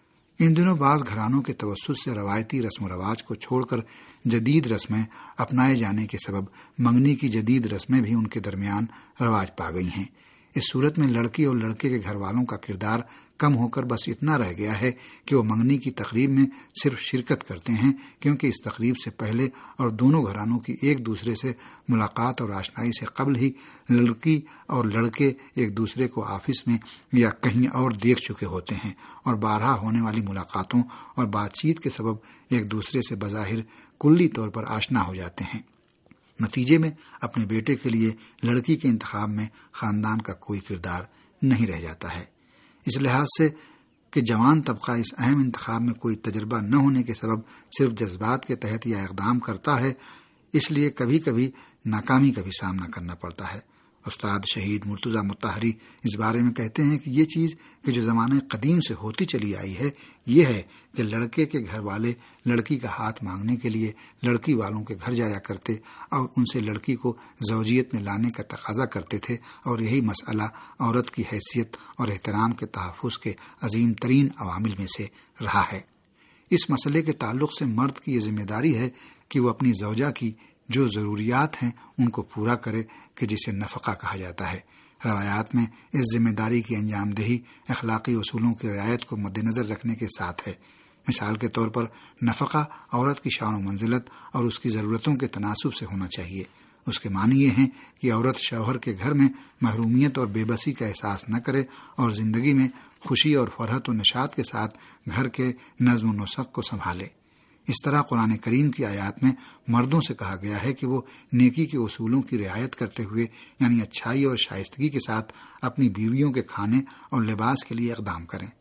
ان دنوں بعض گھرانوں کے توسط سے روایتی رسم و رواج کو چھوڑ کر جدید رسمیں اپنائے جانے کے سبب منگنی کی جدید رسمیں بھی ان کے درمیان رواج پا گئی ہیں۔ اس صورت میں لڑکی اور لڑکے کے گھر والوں کا کردار کم ہو کر بس اتنا رہ گیا ہے کہ وہ منگنی کی تقریب میں صرف شرکت کرتے ہیں، کیونکہ اس تقریب سے پہلے اور دونوں گھرانوں کی ایک دوسرے سے ملاقات اور آشنائی سے قبل ہی لڑکی اور لڑکے ایک دوسرے کو آفس میں یا کہیں اور دیکھ چکے ہوتے ہیں اور بارہا ہونے والی ملاقاتوں اور بات چیت کے سبب ایک دوسرے سے بظاہر کلی طور پر آشنا ہو جاتے ہیں۔ نتیجے میں اپنے بیٹے کے لیے لڑکی کے انتخاب میں خاندان کا کوئی کردار نہیں رہ جاتا ہے۔ اس لحاظ سے کہ جوان طبقہ اس اہم انتخاب میں کوئی تجربہ نہ ہونے کے سبب صرف جذبات کے تحت یہ اقدام کرتا ہے، اس لیے کبھی کبھی ناکامی کا بھی سامنا کرنا پڑتا ہے۔ استاد شہید مرتضیٰ مطہری اس بارے میں کہتے ہیں کہ یہ چیز کہ جو زمانے قدیم سے ہوتی چلی آئی ہے یہ ہے کہ لڑکے کے گھر والے لڑکی کا ہاتھ مانگنے کے لیے لڑکی والوں کے گھر جایا کرتے اور ان سے لڑکی کو زوجیت میں لانے کا تقاضا کرتے تھے، اور یہی مسئلہ عورت کی حیثیت اور احترام کے تحفظ کے عظیم ترین عوامل میں سے رہا ہے۔ اس مسئلے کے تعلق سے مرد کی یہ ذمہ داری ہے کہ وہ اپنی زوجہ کی جو ضروریات ہیں ان کو پورا کرے، کہ جسے نفقہ کہا جاتا ہے۔ روایات میں اس ذمہ داری کی انجام دہی اخلاقی اصولوں کی رعایت کو مد نظر رکھنے کے ساتھ ہے۔ مثال کے طور پر نفقہ عورت کی شان و منزلت اور اس کی ضرورتوں کے تناسب سے ہونا چاہیے۔ اس کے معنی یہ ہیں کہ عورت شوہر کے گھر میں محرومیت اور بے بسی کا احساس نہ کرے اور زندگی میں خوشی اور فرحت و نشاط کے ساتھ گھر کے نظم و نسق کو سنبھالے۔ اس طرح قرآن کریم کی آیات میں مردوں سے کہا گیا ہے کہ وہ نیکی کے اصولوں کی رعایت کرتے ہوئے یعنی اچھائی اور شائستگی کے ساتھ اپنی بیویوں کے کھانے اور لباس کے لیے اقدام کریں۔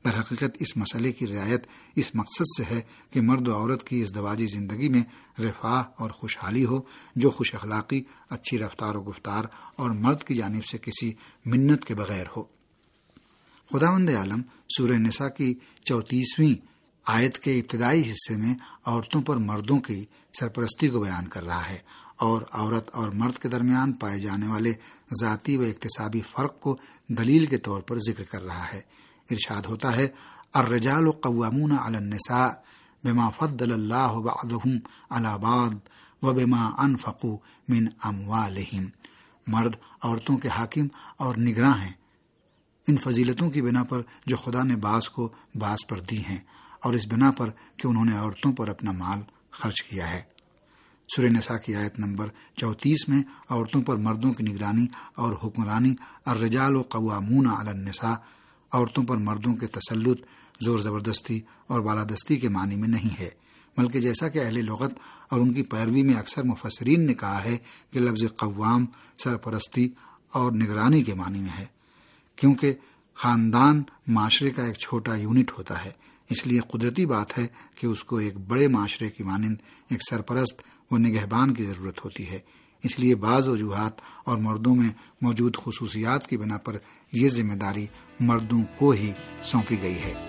در حقیقت اس مسئلے کی رعایت اس مقصد سے ہے کہ مرد و عورت کی ازدواجی زندگی میں رفاہ اور خوشحالی ہو، جو خوش اخلاقی، اچھی رفتار و گفتار اور مرد کی جانب سے کسی منت کے بغیر ہو۔ خداوند عالم سورہ نساء کی 34ویں آیت کے ابتدائی حصے میں عورتوں پر مردوں کی سرپرستی کو بیان کر رہا ہے اور عورت اور مرد کے درمیان پائے جانے والے ذاتی و اکتسابی فرق کو دلیل کے طور پر ذکر کر رہا ہے۔ ارشاد ہوتا ہے، الرجال قوامون علی النساء بما فضل اللہ بعضهم علی بعض وبما انفقوا من اموالہم۔ مرد عورتوں کے حاکم اور نگراں ہیں ان فضیلتوں کی بنا پر جو خدا نے بعض کو بعض پر دی ہیں، اور اس بنا پر کہ انہوں نے عورتوں پر اپنا مال خرچ کیا ہے۔ سورہ نساء کی آیت نمبر 34 میں عورتوں پر مردوں کی نگرانی اور حکمرانی، الرجال قوامون علی النساء، عورتوں پر مردوں کے تسلط، زور زبردستی اور بالادستی کے معنی میں نہیں ہے، بلکہ جیسا کہ اہل لغت اور ان کی پیروی میں اکثر مفسرین نے کہا ہے کہ لفظ قوام سرپرستی اور نگرانی کے معنی میں ہے، کیونکہ خاندان معاشرے کا ایک چھوٹا یونٹ ہوتا ہے، اس لیے قدرتی بات ہے کہ اس کو ایک بڑے معاشرے کی مانند ایک سرپرست و نگہبان کی ضرورت ہوتی ہے۔ اس لیے بعض وجوہات اور مردوں میں موجود خصوصیات کی بنا پر یہ ذمہ داری مردوں کو ہی سونپی گئی ہے۔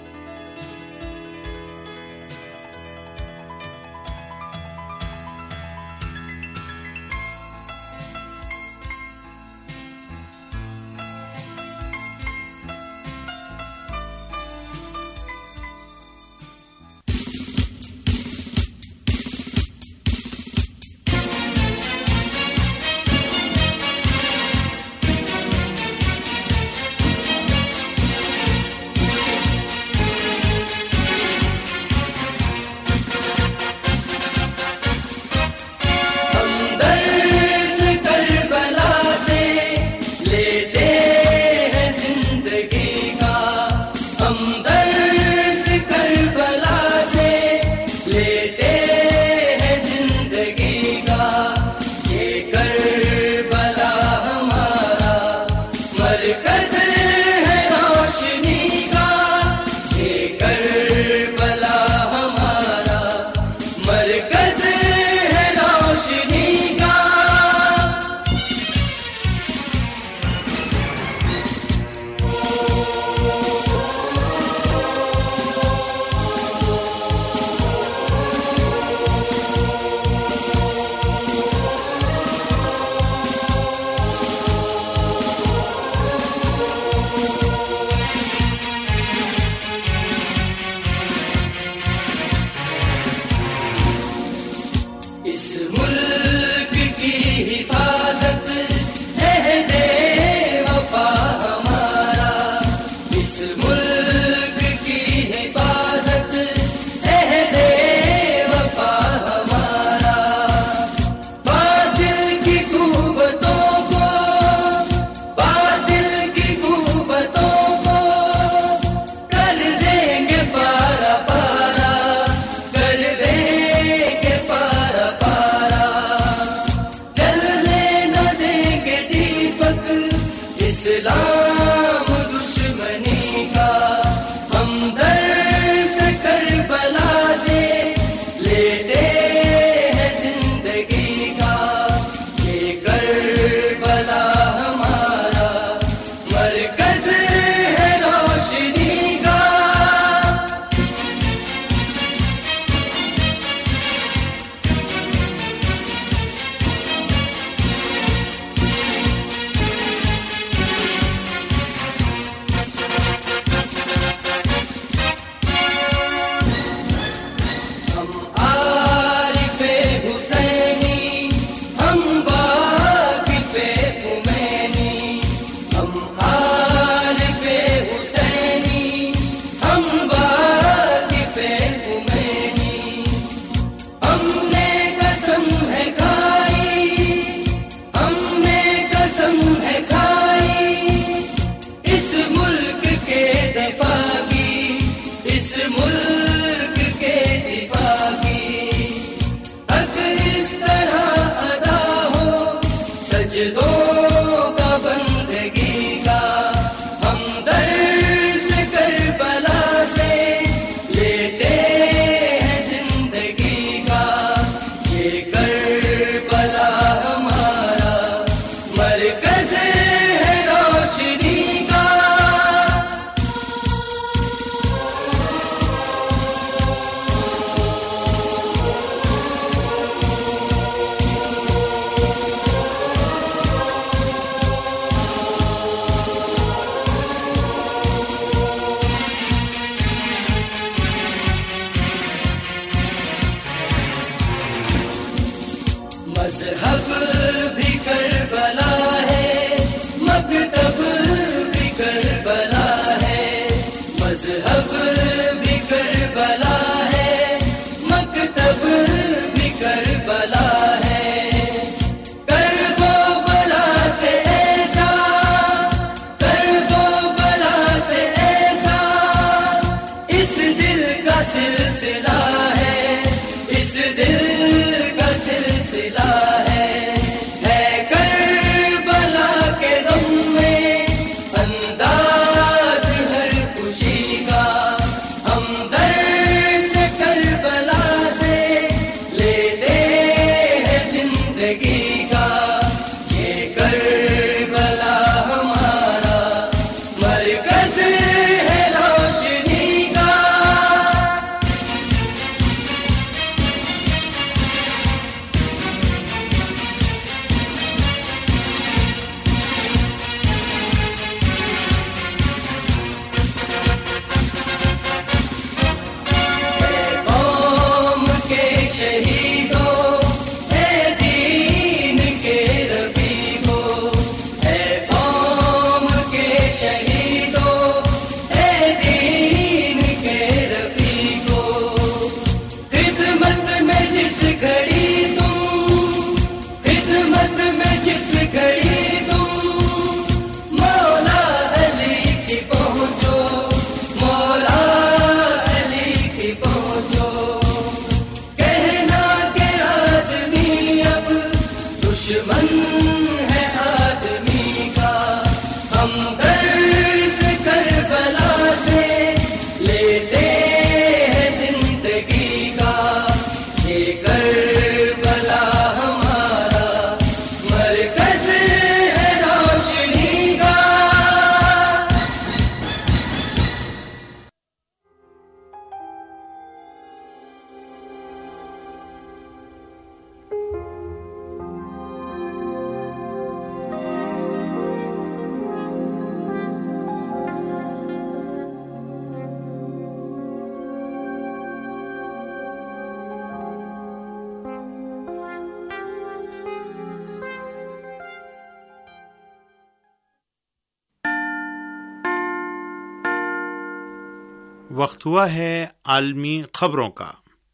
سجدوں کا بندگی کا ہم در سے کربلا بھی کربلا ہے، مکتب بھی کربلا ہے، مذہب بھی کربلا ہے، مکتب بھی کربلا ہے، کرب و بلا سے ایسا، کرب و بلا سے ایسا، اس دل کا سلسلہ ہے، اس دل کا سلسلہ ہے کربلا کے غم میں انداز ہر خوشی کا، ہم درس کربلا سے لیتے ہیں زندگی کا، یہ کربلا ہمارا مرکز ہے روشنی کا۔ قوم کے شہیدوں، اے دین کے رفیقوں، اے قوم کے شہیدوں، اے دین کے رفیقوں، خدمت میں جس گھڑی تم، خدمت میں جس گھڑی تم مولا علی کی پہنچو، مولا علی کی پہنچو، کہنا کہ آدمی اب دشمن ہے آدمی کا، ہم درس کربلا سے لیتے ہیں زندگی کا، یہ کربلا ہمارا مرکز ہے روشنی کا۔ وقت ہوا ہے عالمی خبروں کا۔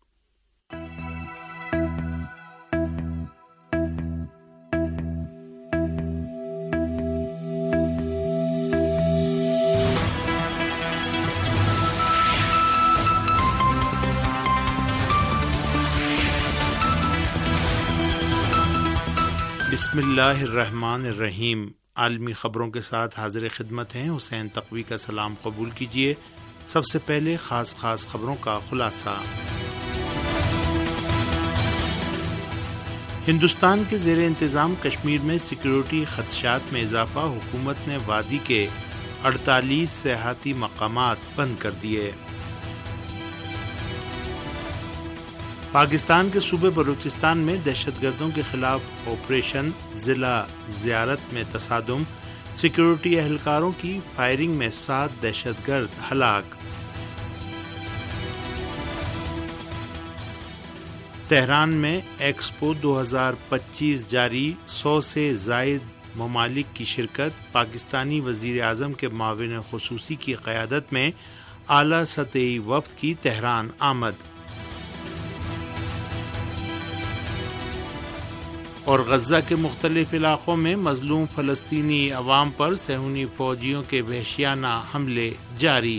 بسم اللہ الرحمن الرحیم۔ عالمی خبروں کے ساتھ حاضر خدمت ہیں حسین تقوی کا سلام قبول کیجیے۔ سب سے پہلے خاص خبروں کا خلاصہ۔ ہندوستان کے زیر انتظام کشمیر میں سیکیورٹی خدشات میں اضافہ، حکومت نے وادی کے 48 سیاحتی مقامات بند کر دیے۔ پاکستان کے صوبے بلوچستان میں دہشت گردوں کے خلاف آپریشن، ضلع زیارت میں تصادم، سیکیورٹی اہلکاروں کی فائرنگ میں 7 دہشت گرد ہلاک۔ تہران میں ایکسپو 2025 جاری، 100 سے زائد ممالک کی شرکت، پاکستانی وزیر اعظم کے معاون خصوصی کی قیادت میں اعلیٰ سطحی وفد کی تہران آمد۔ اور غزہ کے مختلف علاقوں میں مظلوم فلسطینی عوام پر صہیونی فوجیوں کے وحشیانہ حملے جاری۔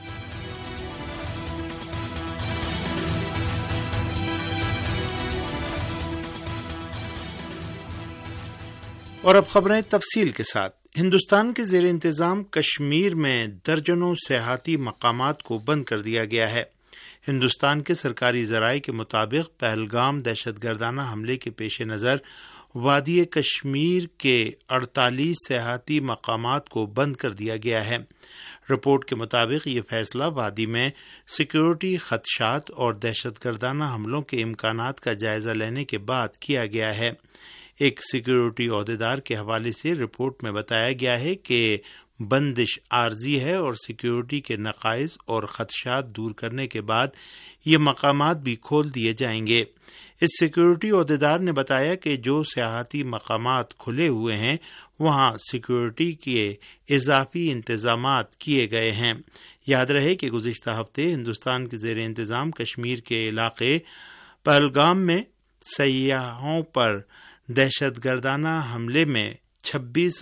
اور اب خبریں تفصیل کے ساتھ۔ ہندوستان کے زیر انتظام کشمیر میں درجنوں سیاحتی مقامات کو بند کر دیا گیا ہے۔ ہندوستان کے سرکاری ذرائع کے مطابق پہلگام دہشت گردانہ حملے کے پیش نظر وادی کشمیر کے 48 سیاحتی مقامات کو بند کر دیا گیا ہے۔ رپورٹ کے مطابق یہ فیصلہ وادی میں سیکیورٹی خدشات اور دہشت گردانہ حملوں کے امکانات کا جائزہ لینے کے بعد کیا گیا ہے۔ ایک سیکیورٹی عہدیدار کے حوالے سے رپورٹ میں بتایا گیا ہے کہ بندش عارضی ہے اور سیکیورٹی کے نقائص اور خدشات دور کرنے کے بعد یہ مقامات بھی کھول دیے جائیں گے۔ اس سیکیورٹی عہدیدار نے بتایا کہ جو سیاحتی مقامات کھلے ہوئے ہیں وہاں سیکیورٹی کے اضافی انتظامات کیے گئے ہیں۔ یاد رہے کہ گزشتہ ہفتے ہندوستان کے زیر انتظام کشمیر کے علاقے پہلگام میں سیاحوں پر دہشت گردانہ حملے میں 26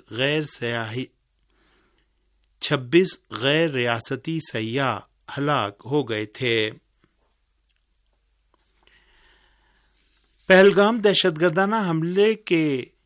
غیر ریاستی سیاح ہلاک ہو گئے تھے۔ پہلگام دہشت گردانہ حملے کے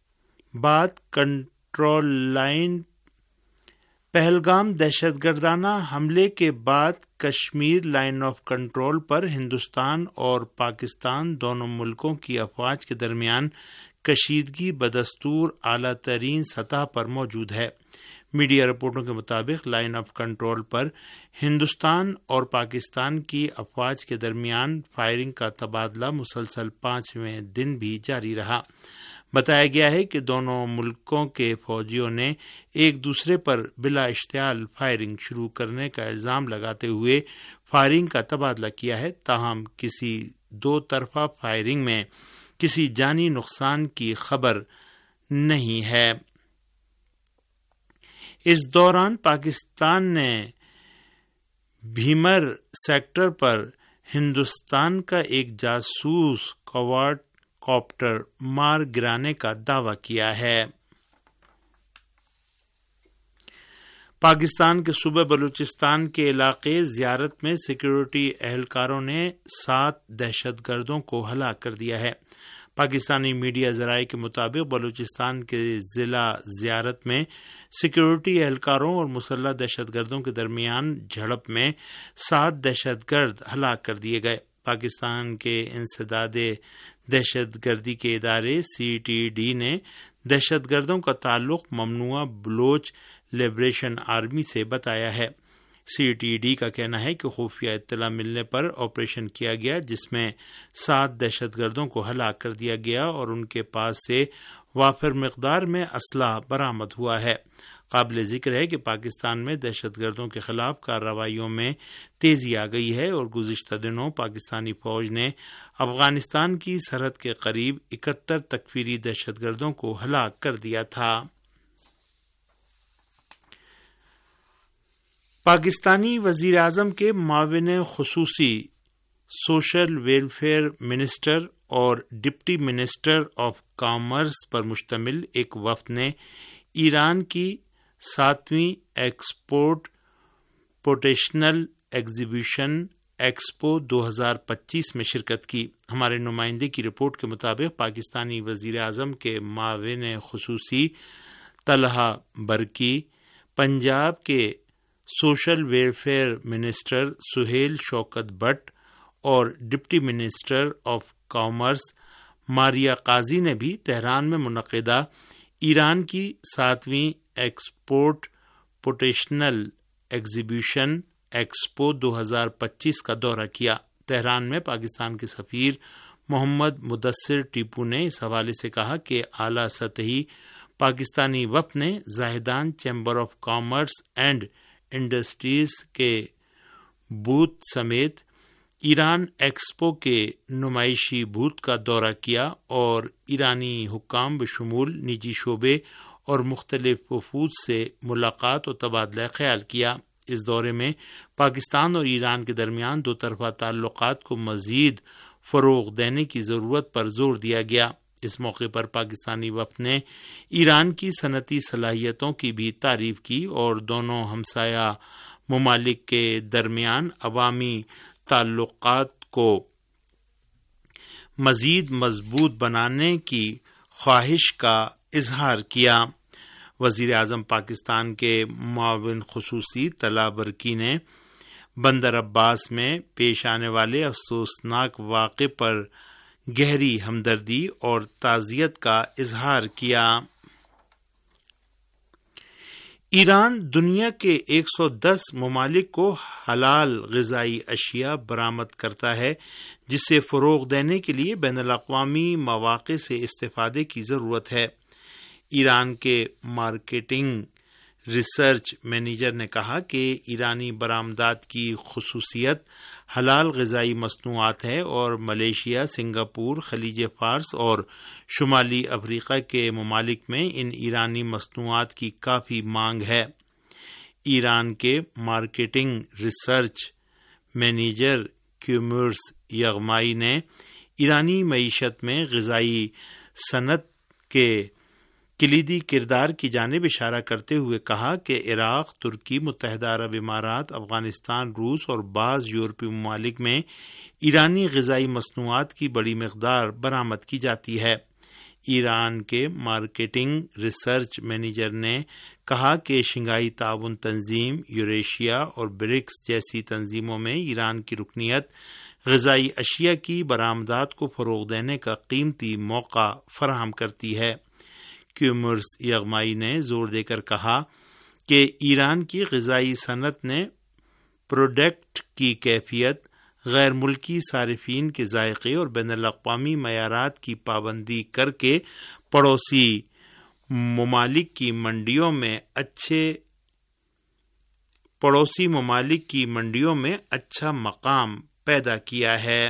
بعد کشمیر لائن آف کنٹرول پر ہندوستان اور پاکستان دونوں ملکوں کی افواج کے درمیان کشیدگی بدستور اعلیٰ ترین سطح پر موجود ہے۔ میڈیا رپورٹوں کے مطابق لائن آف کنٹرول پر ہندوستان اور پاکستان کی افواج کے درمیان فائرنگ کا تبادلہ مسلسل 5ویں دن بھی جاری رہا۔ بتایا گیا ہے کہ دونوں ملکوں کے فوجیوں نے ایک دوسرے پر بلا اشتعال فائرنگ شروع کرنے کا الزام لگاتے ہوئے فائرنگ کا تبادلہ کیا ہے، تاہم کسی دو طرفہ فائرنگ میں کسی جانی نقصان کی خبر نہیں ہے۔ اس دوران پاکستان نے بھیمر سیکٹر پر ہندوستان کا ایک جاسوس کوارڈ کاپٹر مار گرانے کا دعویٰ کیا ہے۔ پاکستان کے صوبہ بلوچستان کے علاقے زیارت میں سیکیورٹی اہلکاروں نے 7 دہشت گردوں کو ہلاک کر دیا ہے۔ پاکستانی میڈیا ذرائع کے مطابق بلوچستان کے ضلع زیارت میں سیکیورٹی اہلکاروں اور مسلح دہشت گردوں کے درمیان جھڑپ میں 7 دہشت گرد ہلاک کر دیے گئے۔ پاکستان کے انسداد دہشت گردی کے ادارے CTD نے دہشت گردوں کا تعلق ممنوعہ بلوچ لبریشن آرمی سے بتایا ہے۔ CTD کا کہنا ہے کہ خفیہ اطلاع ملنے پر آپریشن کیا گیا جس میں 7 دہشت گردوں کو ہلاک کر دیا گیا اور ان کے پاس سے وافر مقدار میں اسلحہ برآمد ہوا ہے۔ قابل ذکر ہے کہ پاکستان میں دہشت گردوں کے خلاف کارروائیوں میں تیزی آ گئی ہے اور گزشتہ دنوں پاکستانی فوج نے افغانستان کی سرحد کے قریب 71 تکفیری دہشت گردوں کو ہلاک کر دیا تھا۔ پاکستانی وزیر اعظم کے معاون خصوصی سوشل ویلفیئر منسٹر اور ڈپٹی منسٹر آف کامرس پر مشتمل ایک وفد نے ایران کی 7ویں ایکسپورٹ پوٹینشل ایگزیبیشن ایکسپو 2025 میں شرکت کی۔ ہمارے نمائندے کی رپورٹ کے مطابق پاکستانی وزیر اعظم کے معاون خصوصی طلحہ برکی، پنجاب کے social welfare minister Sohail Shaukat Butt اور deputy minister of commerce Maria Qazi نے بھی تہران میں منعقدہ ایران کی 7ویں ایکسپورٹ پوٹینشل ایگزیبیشن ایکسپو 2025 کا دورہ کیا۔ تہران میں پاکستان کے سفیر محمد مدثر ٹیپو نے اس حوالے سے کہا کہ اعلیٰ سطحی پاکستانی وفد نے Zahedan chamber of commerce and industries کے بوتھ سمیت ایران ایکسپو کے نمائشی بوتھ کا دورہ کیا اور ایرانی حکام بشمول نجی شعبے اور مختلف وفود سے ملاقات و تبادلہ خیال کیا۔ اس دورے میں پاکستان اور ایران کے درمیان دو طرفہ تعلقات کو مزید فروغ دینے کی ضرورت پر زور دیا گیا۔ اس موقع پر پاکستانی وفد نے ایران کی صنعتی صلاحیتوں کی بھی تعریف کی اور دونوں ہمسایہ ممالک کے درمیان عوامی تعلقات کو مزید مضبوط بنانے کی خواہش کا اظہار کیا۔ وزیر اعظم پاکستان کے معاون خصوصی طلحہ برکی نے بندر عباس میں پیش آنے والے افسوسناک واقعے پر گہری ہمدردی اور تعزیت کا اظہار کیا۔ ایران دنیا کے 110 ممالک کو حلال غذائی اشیاء برآمد کرتا ہے، جسے فروغ دینے کے لیے بین الاقوامی مواقع سے استفادے کی ضرورت ہے۔ ایران کے مارکیٹنگ ریسرچ مینیجر نے کہا کہ ایرانی برآمدات کی خصوصیت حلال غذائی مصنوعات ہے اور ملیشیا، سنگاپور، خلیج فارس اور شمالی افریقہ کے ممالک میں ان ایرانی مصنوعات کی کافی مانگ ہے۔ ایران کے marketing research manager Kiumars Yaghmaei نے ایرانی معیشت میں غذائی صنعت کے کلیدی کردار کی جانب اشارہ کرتے ہوئے کہا کہ عراق، ترکی، متحدہ عرب امارات، افغانستان، روس اور بعض یورپی ممالک میں ایرانی غذائی مصنوعات کی بڑی مقدار برآمد کی جاتی ہے۔ ایران کے مارکیٹنگ ریسرچ مینیجر نے کہا کہ شنگھائی تعاون تنظیم، یوریشیا اور برکس جیسی تنظیموں میں ایران کی رکنیت غذائی اشیاء کی برآمدات کو فروغ دینے کا قیمتی موقع فراہم کرتی ہے۔ کیومرس یغمائی نے زور دے کر کہا کہ ایران کی غذائی صنعت نے پروڈکٹ کی کیفیت، غیر ملکی صارفین کے ذائقے اور بین الاقوامی معیارات کی پابندی کر کے پڑوسی ممالک کی منڈیوں میں اچھا مقام پیدا کیا ہے۔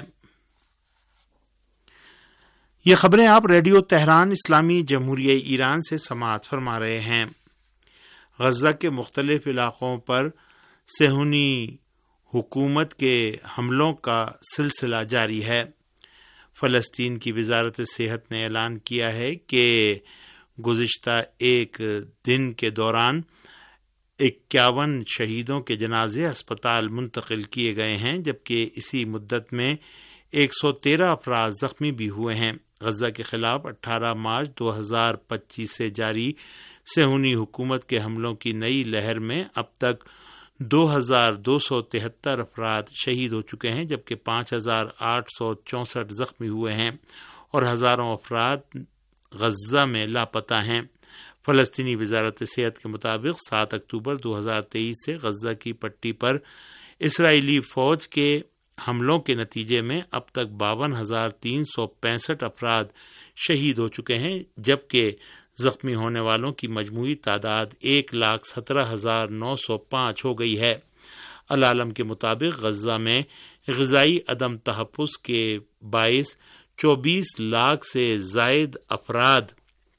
یہ خبریں آپ ریڈیو تہران اسلامی جمہوریہ ایران سے سماعت فرما رہے ہیں۔ غزہ کے مختلف علاقوں پر صہیونی حکومت کے حملوں کا سلسلہ جاری ہے۔ فلسطین کی وزارت صحت نے اعلان کیا ہے کہ گزشتہ ایک دن کے دوران 51 شہیدوں کے جنازے اسپتال منتقل کیے گئے ہیں، جبکہ اسی مدت میں 113 افراد زخمی بھی ہوئے ہیں۔ غزہ کے خلاف 18 مارچ 2025 سے جاری صہیونی حکومت کے حملوں کی نئی لہر میں اب تک 2273 افراد شہید ہو چکے ہیں، جبکہ 5864 زخمی ہوئے ہیں اور ہزاروں افراد غزہ میں لاپتہ ہیں۔ فلسطینی وزارت صحت کے مطابق 7 اکتوبر 2023 سے غزہ کی پٹی پر اسرائیلی فوج کے حملوں کے نتیجے میں اب تک 52,365 افراد شہید ہو چکے ہیں، جبکہ زخمی ہونے والوں کی مجموعی تعداد 1,17,905 ہو گئی ہے۔ العالم کے مطابق غزہ میں غذائی عدم تحفظ کے باعث 24 لاکھ سے زائد افراد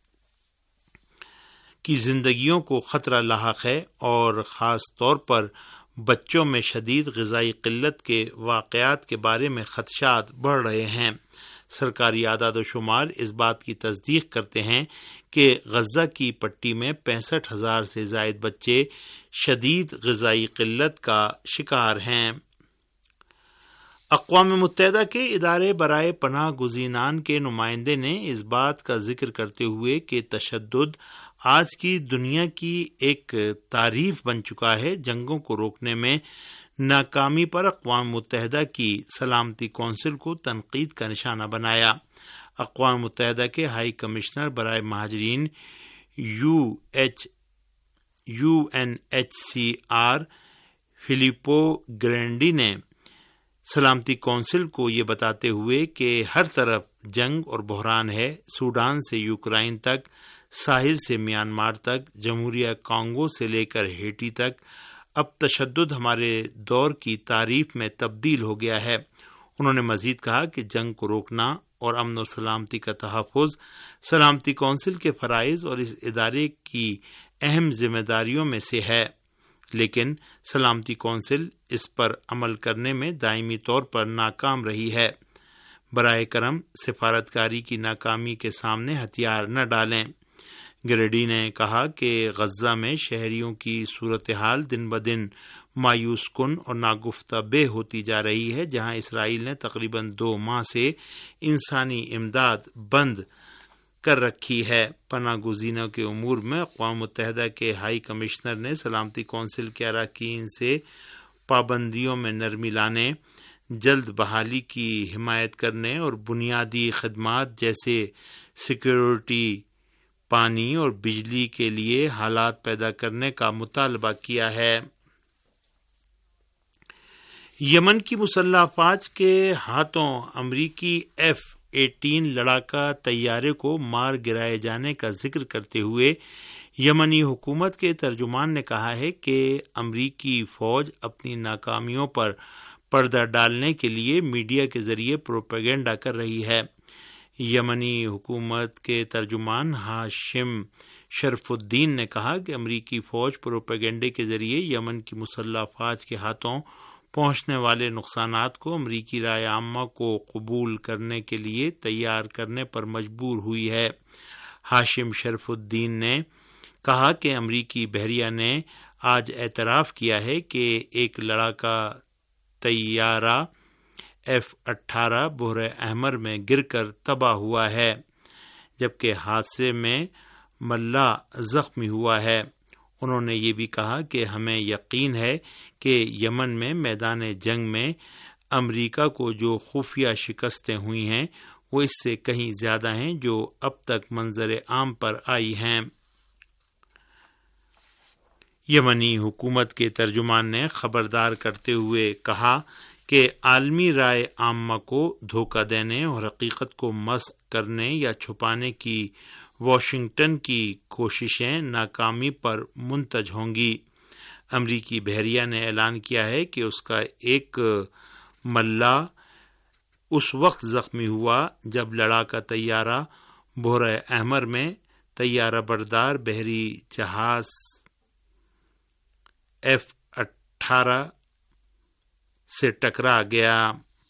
کی زندگیوں کو خطرہ لاحق ہے اور خاص طور پر بچوں میں شدید غذائی قلت کے واقعات کے بارے میں خدشات بڑھ رہے ہیں۔ سرکاری اعداد و شمار اس بات کی تصدیق کرتے ہیں کہ غزہ کی پٹی میں 65,000 سے زائد بچے شدید غذائی قلت کا شکار ہیں۔ اقوام متحدہ کے ادارے برائے پناہ گزینان کے نمائندے نے اس بات کا ذکر کرتے ہوئے کہ تشدد آج کی دنیا کی ایک تعریف بن چکا ہے، جنگوں کو روکنے میں ناکامی پر اقوام متحدہ کی سلامتی کونسل کو تنقید کا نشانہ بنایا۔ اقوام متحدہ کے ہائی کمشنر برائے مہاجرین UNHCR فلیپو گرینڈی نے سلامتی کونسل کو یہ بتاتے ہوئے کہ ہر طرف جنگ اور بحران ہے، سوڈان سے یوکرائن تک، ساحل سے میانمار تک، جمہوریہ کانگو سے لے کر ہیٹی تک، اب تشدد ہمارے دور کی تعریف میں تبدیل ہو گیا ہے۔ انہوں نے مزید کہا کہ جنگ کو روکنا اور امن و سلامتی کا تحفظ سلامتی کونسل کے فرائض اور اس ادارے کی اہم ذمہ داریوں میں سے ہے، لیکن سلامتی کونسل اس پر عمل کرنے میں دائمی طور پر ناکام رہی ہے۔ براہ کرم سفارتکاری کی ناکامی کے سامنے ہتھیار نہ ڈالیں۔ گریڈی نے کہا کہ غزہ میں شہریوں کی صورتحال دن بدن مایوس کن اور ناگفتہ بے ہوتی جا رہی ہے، جہاں اسرائیل نے تقریباً 2 ماہ سے انسانی امداد بند کر رکھی ہے۔ پناہ گزینوں کے امور میں اقوام متحدہ کے ہائی کمشنر نے سلامتی کونسل کے اراکین سے پابندیوں میں نرمی لانے، جلد بحالی کی حمایت کرنے اور بنیادی خدمات جیسے سیکیورٹی پانی اور بجلی کے لیے حالات پیدا کرنے کا مطالبہ کیا ہے۔ یمن کی مسلح افواج کے ہاتھوں امریکی F-18 لڑاکا طیارے کو مار گرائے جانے کا ذکر کرتے ہوئے یمنی حکومت کے ترجمان نے کہا ہے کہ امریکی فوج اپنی ناکامیوں پر پردہ ڈالنے کے لیے میڈیا کے ذریعے پروپیگنڈا کر رہی ہے۔ یمنی حکومت کے ترجمان ہاشم شرف الدین نے کہا کہ امریکی فوج پروپیگنڈے کے ذریعے یمن کی مسلح افواج کے ہاتھوں پہنچنے والے نقصانات کو امریکی رائے عامہ کو قبول کرنے کے لیے تیار کرنے پر مجبور ہوئی ہے۔ ہاشم شرف الدین نے کہا کہ امریکی بحریہ نے آج اعتراف کیا ہے کہ ایک لڑاکا طیارہ F-18 بحر احمر میں گر کر تباہ ہوا ہے، جبکہ حادثے میں ملا زخمی ہوا ہے۔ انہوں نے یہ بھی کہا کہ ہمیں یقین ہے کہ یمن میں میدان جنگ میں امریکہ کو جو خفیہ شکستیں ہوئی ہیں وہ اس سے کہیں زیادہ ہیں جو اب تک منظر عام پر آئی ہیں۔ یمنی حکومت کے ترجمان نے خبردار کرتے ہوئے کہا کہ عالمی رائے عامہ کو دھوکہ دینے اور حقیقت کو مسخ کرنے یا چھپانے کی واشنگٹن کی کوششیں ناکامی پر منتج ہوں گی۔ امریکی بحریہ نے اعلان کیا ہے کہ اس کا ایک ملا اس وقت زخمی ہوا جب لڑاکا طیارہ بحر احمر میں طیارہ بردار بحری جہاز F-18 سے ٹکرا گیا۔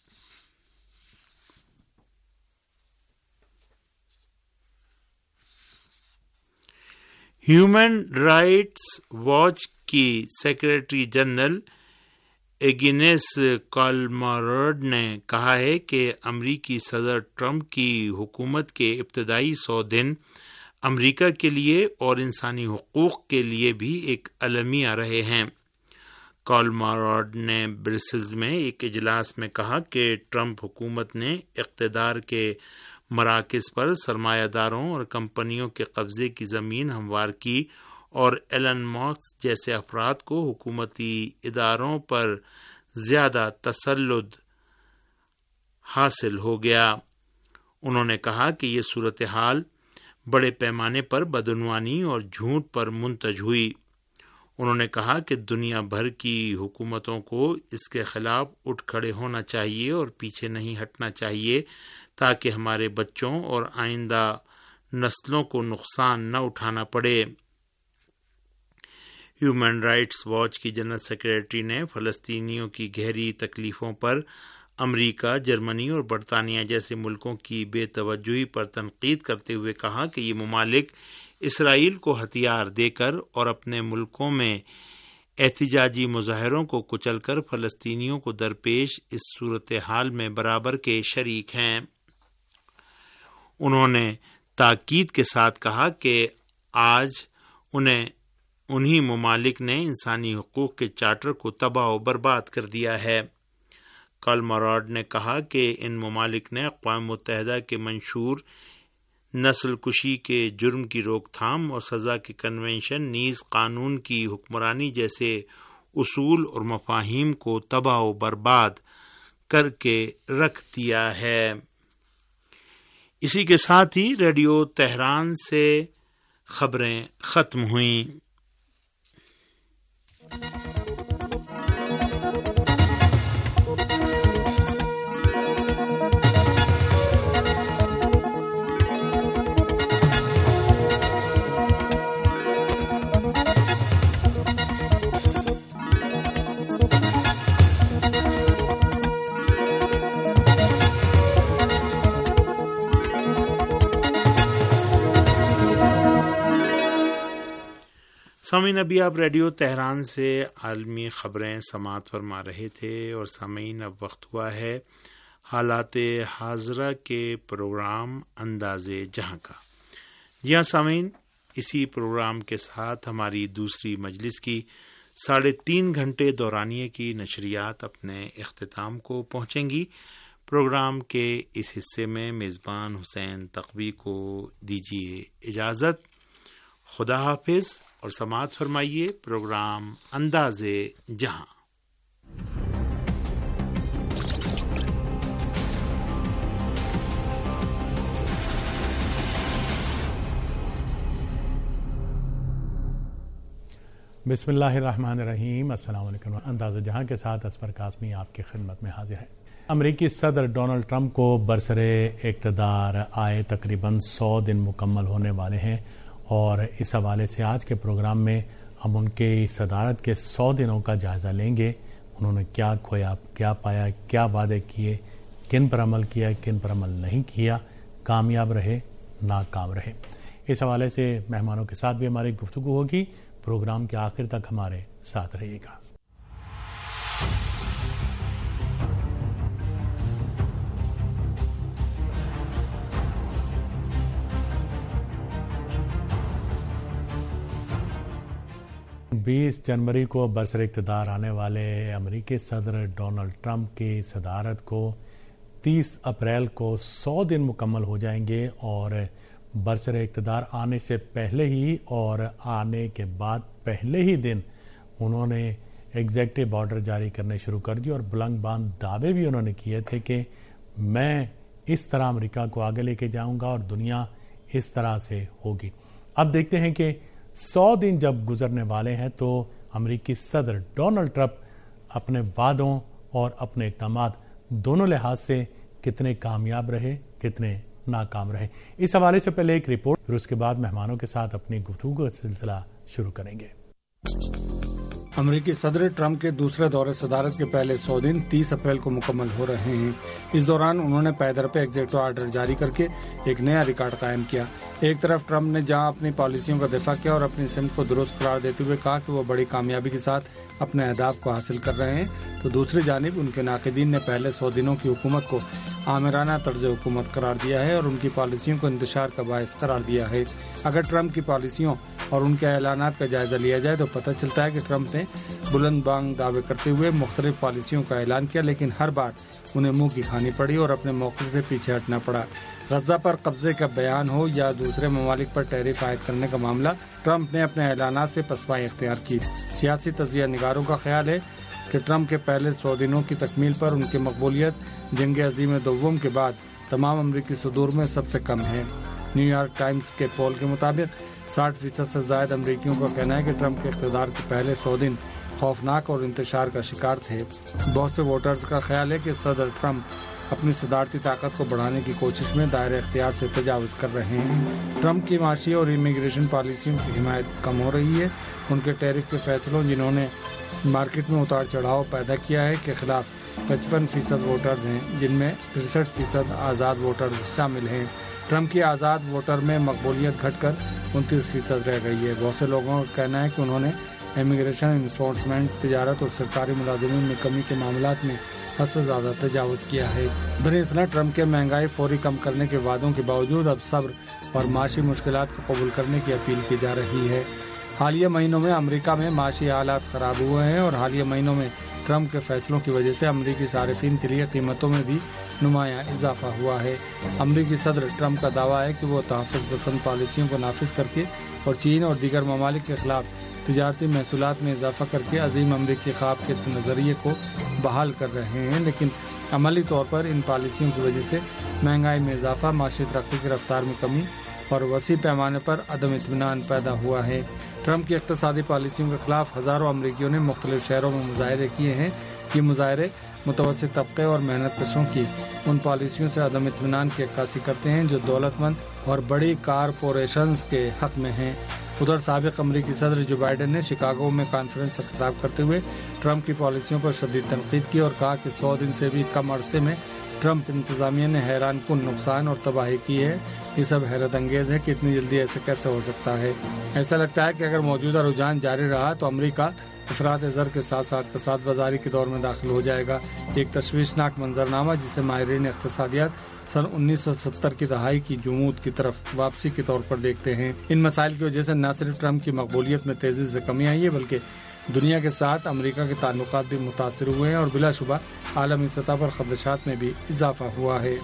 ہیومن رائٹس واچ کی سیکریٹری جنرل ایگنیس کالمارڈ نے کہا ہے کہ امریکی صدر ٹرمپ کی حکومت کے ابتدائی 100 دن امریکہ کے لیے اور انسانی حقوق کے لیے بھی ایک المیہ رہے ہیں۔ کالمارڈ نے برسلز میں ایک اجلاس میں کہا کہ ٹرمپ حکومت نے اقتدار کے مراکز پر سرمایہ داروں اور کمپنیوں کے قبضے کی زمین ہموار کی اور ایلن ماسک جیسے افراد کو حکومتی اداروں پر زیادہ تسلط حاصل ہو گیا۔ انہوں نے کہا کہ یہ صورتحال بڑے پیمانے پر بدعنوانی اور جھوٹ پر منتج ہوئی۔ انہوں نے کہا کہ دنیا بھر کی حکومتوں کو اس کے خلاف اٹھ کھڑے ہونا چاہیے اور پیچھے نہیں ہٹنا چاہیے تاکہ ہمارے بچوں اور آئندہ نسلوں کو نقصان نہ اٹھانا پڑے۔ ہیومن رائٹس واچ کی جنرل سیکریٹری نے فلسطینیوں کی گہری تکلیفوں پر امریکہ، جرمنی اور برطانیہ جیسے ملکوں کی بے توجہی پر تنقید کرتے ہوئے کہا کہ یہ ممالک اسرائیل کو ہتھیار دے کر اور اپنے ملکوں میں احتجاجی مظاہروں کو کچل کر فلسطینیوں کو درپیش اس صورتحال میں برابر کے شریک ہیں۔ انہوں نے تاکید کے ساتھ کہا کہ آج انہی ممالک نے انسانی حقوق کے چارٹر کو تباہ و برباد کر دیا ہے۔ کالمارڈ نے کہا کہ ان ممالک نے اقوام متحدہ کے منشور نسل کشی کے جرم کی روک تھام اور سزا کے کنونشن نیز قانون کی حکمرانی جیسے اصول اور مفاہیم کو تباہ و برباد کر کے رکھ دیا ہے۔ اسی کے ساتھ ہی ریڈیو تہران سے خبریں ختم ہوئیں۔ سامعین، ابھی آپ ریڈیو تہران سے عالمی خبریں سماعت فرما رہے تھے، اور سامعین اب وقت ہوا ہے حالات حاضرہ کے پروگرام انداز جہاں کا۔ جی ہاں سامعین، اسی پروگرام کے ساتھ ہماری دوسری مجلس کی 3.5 گھنٹے دورانیے کی نشریات اپنے اختتام کو پہنچیں گی۔ پروگرام کے اس حصے میں میزبان حسین تقوی کو دیجیے اجازت. خدا حافظ اور سماعت فرمائیے پروگرام انداز جہاں. بسم اللہ الرحمن الرحیم. السلام علیکم. انداز جہاں کے ساتھ اسفر قاسمی آپ کی خدمت میں حاضر ہے. امریکی صدر ڈونلڈ ٹرمپ کو برسر اقتدار آئے تقریباً 100 دن مکمل ہونے والے ہیں، اور اس حوالے سے آج کے پروگرام میں ہم ان کے صدارت کے 100 دنوں کا جائزہ لیں گے. انہوں نے کیا کھویا، کیا پایا، کیا وعدے کیے، کن پر عمل کیا، کن پر عمل نہیں کیا، کامیاب رہے، ناکام رہے. اس حوالے سے مہمانوں کے ساتھ بھی ہماری گفتگو ہوگی. پروگرام کے آخر تک ہمارے ساتھ رہیے گا. بیس جنوری کو برسر اقتدار آنے والے امریکی صدر ڈونلڈ ٹرمپ کی صدارت کو 30 اپریل کو 100 دن مکمل ہو جائیں گے، اور برسر اقتدار آنے سے پہلے ہی اور آنے کے بعد پہلے ہی دن انہوں نے ایگزیکٹو آرڈر جاری کرنے شروع کر دی، اور بلند باند دعوے بھی انہوں نے کیے تھے کہ میں اس طرح امریکہ کو آگے لے کے جاؤں گا اور دنیا اس طرح سے ہوگی. اب دیکھتے ہیں کہ 100 دن جب گزرنے والے ہیں تو امریکی صدر ڈونلڈ ٹرمپ اپنے وعدوں اور اپنے اقدامات دونوں لحاظ سے کتنے کامیاب رہے، کتنے ناکام رہے. اس حوالے سے پہلے ایک رپورٹ، پھر اس کے بعد مہمانوں کے ساتھ اپنی گفتگو کا سلسلہ شروع کریں گے. امریکی صدر ٹرمپ کے دوسرے دور صدارت کے پہلے 100 دن 30 اپریل کو مکمل ہو رہے ہیں. اس دوران انہوں نے پے در پہ ایگزیکٹو آرڈر جاری کر کے ایک نیا ریکارڈ قائم کیا. ایک طرف ٹرمپ نے جہاں اپنی پالیسیوں کا دفاع کیا اور اپنی سمت کو درست قرار دیتے ہوئے کہا کہ وہ بڑی کامیابی کے ساتھ اپنے اہداف کو حاصل کر رہے ہیں، تو دوسری جانب ان کے ناقدین نے پہلے 100 دنوں کی حکومت کو آمرانہ طرز حکومت قرار دیا ہے اور ان کی پالیسیوں کو انتشار کا باعث قرار دیا ہے. اگر ٹرمپ کی پالیسیوں اور ان کے اعلانات کا جائزہ لیا جائے تو پتہ چلتا ہے کہ ٹرمپ نے بلند بانگ دعوے کرتے ہوئے مختلف پالیسیوں کا اعلان کیا، لیکن ہر بار انہیں منہ کی کھانی پڑی اور اپنے موقف سے پیچھے ہٹنا پڑا. غزہ پر قبضے کا بیان ہو یا دوسرے ممالک پر ٹیرف عائد کرنے کا معاملہ، ٹرمپ نے اپنے اعلانات سے پسپائی اختیار کی. سیاسی تجزیہ نگاروں کا خیال ہے کہ ٹرمپ کے پہلے 100 دنوں کی تکمیل پر ان کی مقبولیت جنگ عظیم دوم کے بعد تمام امریکی صدور میں سب سے کم ہے. نیو یارک ٹائمز کے پول کے مطابق 60% سے زائد امریکیوں کا کہنا ہے کہ ٹرمپ کے اقتدار کے پہلے 100 دن خوفناک اور انتشار کا شکار تھے. بہت سے ووٹرز کا خیال ہے کہ صدر ٹرمپ اپنی صدارتی طاقت کو بڑھانے کی کوشش میں دائرہ اختیار سے تجاوز کر رہے ہیں. ٹرمپ کی معاشی اور امیگریشن پالیسیوں کی حمایت کم ہو رہی ہے. ان کے ٹیرف کے فیصلوں جنہوں نے مارکیٹ میں اتار چڑھاؤ پیدا کیا ہے کے خلاف 55% ووٹرز ہیں، جن میں 63% آزاد ووٹرز شامل ہیں. ٹرمپ کی آزاد ووٹر میں مقبولیت گھٹ کر 29% رہ گئی ہے. بہت سے لوگوں کا کہنا ہے کہ انہوں نے امیگریشن، انفورسمنٹ، تجارت اور سرکاری ملازمین میں کمی کے معاملات میں حد سے زیادہ تجاوز کیا ہے. دراصل ٹرمپ کے مہنگائی فوری کم کرنے کے وعدوں کے باوجود اب صبر اور معاشی مشکلات کو قبول کرنے کی اپیل کی جا رہی ہے. حالیہ مہینوں میں امریکہ میں معاشی حالات خراب ہوئے ہیں اور حالیہ مہینوں میں ٹرمپ کے فیصلوں کی وجہ سے امریکی صارفین کے لیے قیمتوں میں بھی نمایاں اضافہ ہوا ہے. امریکی صدر ٹرمپ کا دعویٰ ہے کہ وہ تحفظ پسند پالیسیوں کو نافذ کر کے اور چین اور دیگر ممالک کے خلاف تجارتی محصولات میں اضافہ کر کے عظیم امریکی خواب کے نظریے کو بحال کر رہے ہیں، لیکن عملی طور پر ان پالیسیوں کی وجہ سے مہنگائی میں اضافہ، معاشی ترقی کی رفتار میں کمی اور وسیع پیمانے پر عدم اطمینان پیدا ہوا ہے. ٹرمپ کی اقتصادی پالیسیوں کے خلاف ہزاروں امریکیوں نے مختلف شہروں میں مظاہرے کیے ہیں. یہ مظاہرے متوسط طبقے اور محنت کشوں کی ان پالیسیوں سے عدم اطمینان کی عکاسی کرتے ہیں جو دولت مند اور بڑی کارپوریشنز کے حق میں ہیں. ادھر سابق امریکی صدر جو بائیڈن نے شکاگو میں کانفرنس سے خطاب کرتے ہوئے ٹرمپ کی پالیسیوں پر شدید تنقید کی اور کہا کہ 100 دن سے بھی کم عرصے میں ٹرمپ انتظامیہ نے حیران کن نقصان اور تباہی کی ہے. یہ سب حیرت انگیز ہے کہ اتنی جلدی ایسے کیسے ہو سکتا ہے. ایسا لگتا ہے کہ اگر موجودہ رجحان جاری رہا تو امریکہ افراط زر کے ساتھ ساتھ کساد بازاری کے دور میں داخل ہو جائے گا. ایک تشویشناک منظرنامہ جسے ماہرین اقتصادیات سن 1970 کی دہائی کی جمود کی طرف واپسی کے طور پر دیکھتے ہیں. ان مسائل کی وجہ سے نہ صرف ٹرمپ کی مقبولیت میں تیزی سے کمی آئی ہے بلکہ دنیا کے ساتھ امریکہ کے تعلقات بھی متاثر ہوئے ہیں اور بلا شبہ عالمی سطح پر خدشات میں بھی اضافہ ہوا ہے۔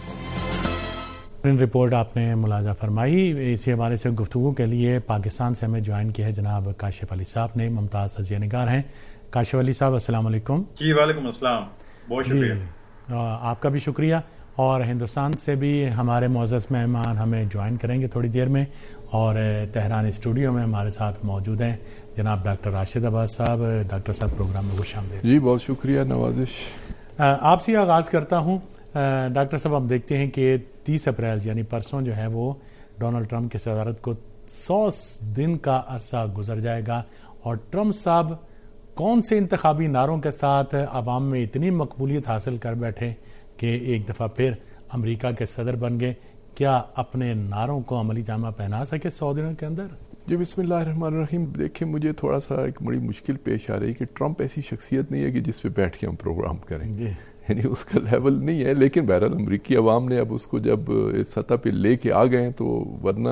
رپورٹ آپ نے ملاحظہ فرمائی۔ اسی حوالے سے گفتگو کے لیے پاکستان سے ہمیں جوائن کیا ہے جناب کاشف علی صاحب نے، ممتاز تجزیہ نگار ہیں۔ کاشف علی صاحب السلام علیکم۔ جی وعلیکم السلام، بہت شکریہ۔ آپ کا بھی شکریہ، اور ہندوستان سے بھی ہمارے معزز مہمان ہمیں جوائن کریں گے تھوڑی دیر میں، اور تہران اسٹوڈیو میں ہمارے ساتھ موجود ہیں جناب ڈاکٹر راشد عباس صاحب۔ ڈاکٹر صاحب پروگرام میں خوش آمدید۔ جی بہت شکریہ، نوازش۔ آپ سے آغاز کرتا ہوں ڈاکٹر صاحب، ہم دیکھتے ہیں کہ 30 اپریل یعنی پرسوں جو ہے وہ ڈونلڈ ٹرمپ کی صدارت کو 100 دن کا عرصہ گزر جائے گا، اور ٹرمپ صاحب کون سے انتخابی نعروں کے ساتھ عوام میں اتنی مقبولیت حاصل کر بیٹھے کہ ایک دفعہ پھر امریکہ کے صدر بن گئے؟ کیا اپنے نعروں کو عملی جامہ پہنا سکے 100 دنوں کے اندر؟ جی بسم اللہ الرحمن الرحیم۔ دیکھیں، مجھے تھوڑا سا ایک بڑی مشکل پیش آ رہی ہے کہ ٹرمپ ایسی شخصیت نہیں ہے کہ جس پہ بیٹھ کے ہم پروگرام کریں، جی، یعنی اس کا لیول نہیں ہے، لیکن بہرحال امریکی عوام نے اب اس کو جب اس سطح پہ لے کے آ گئے ہیں تو ورنہ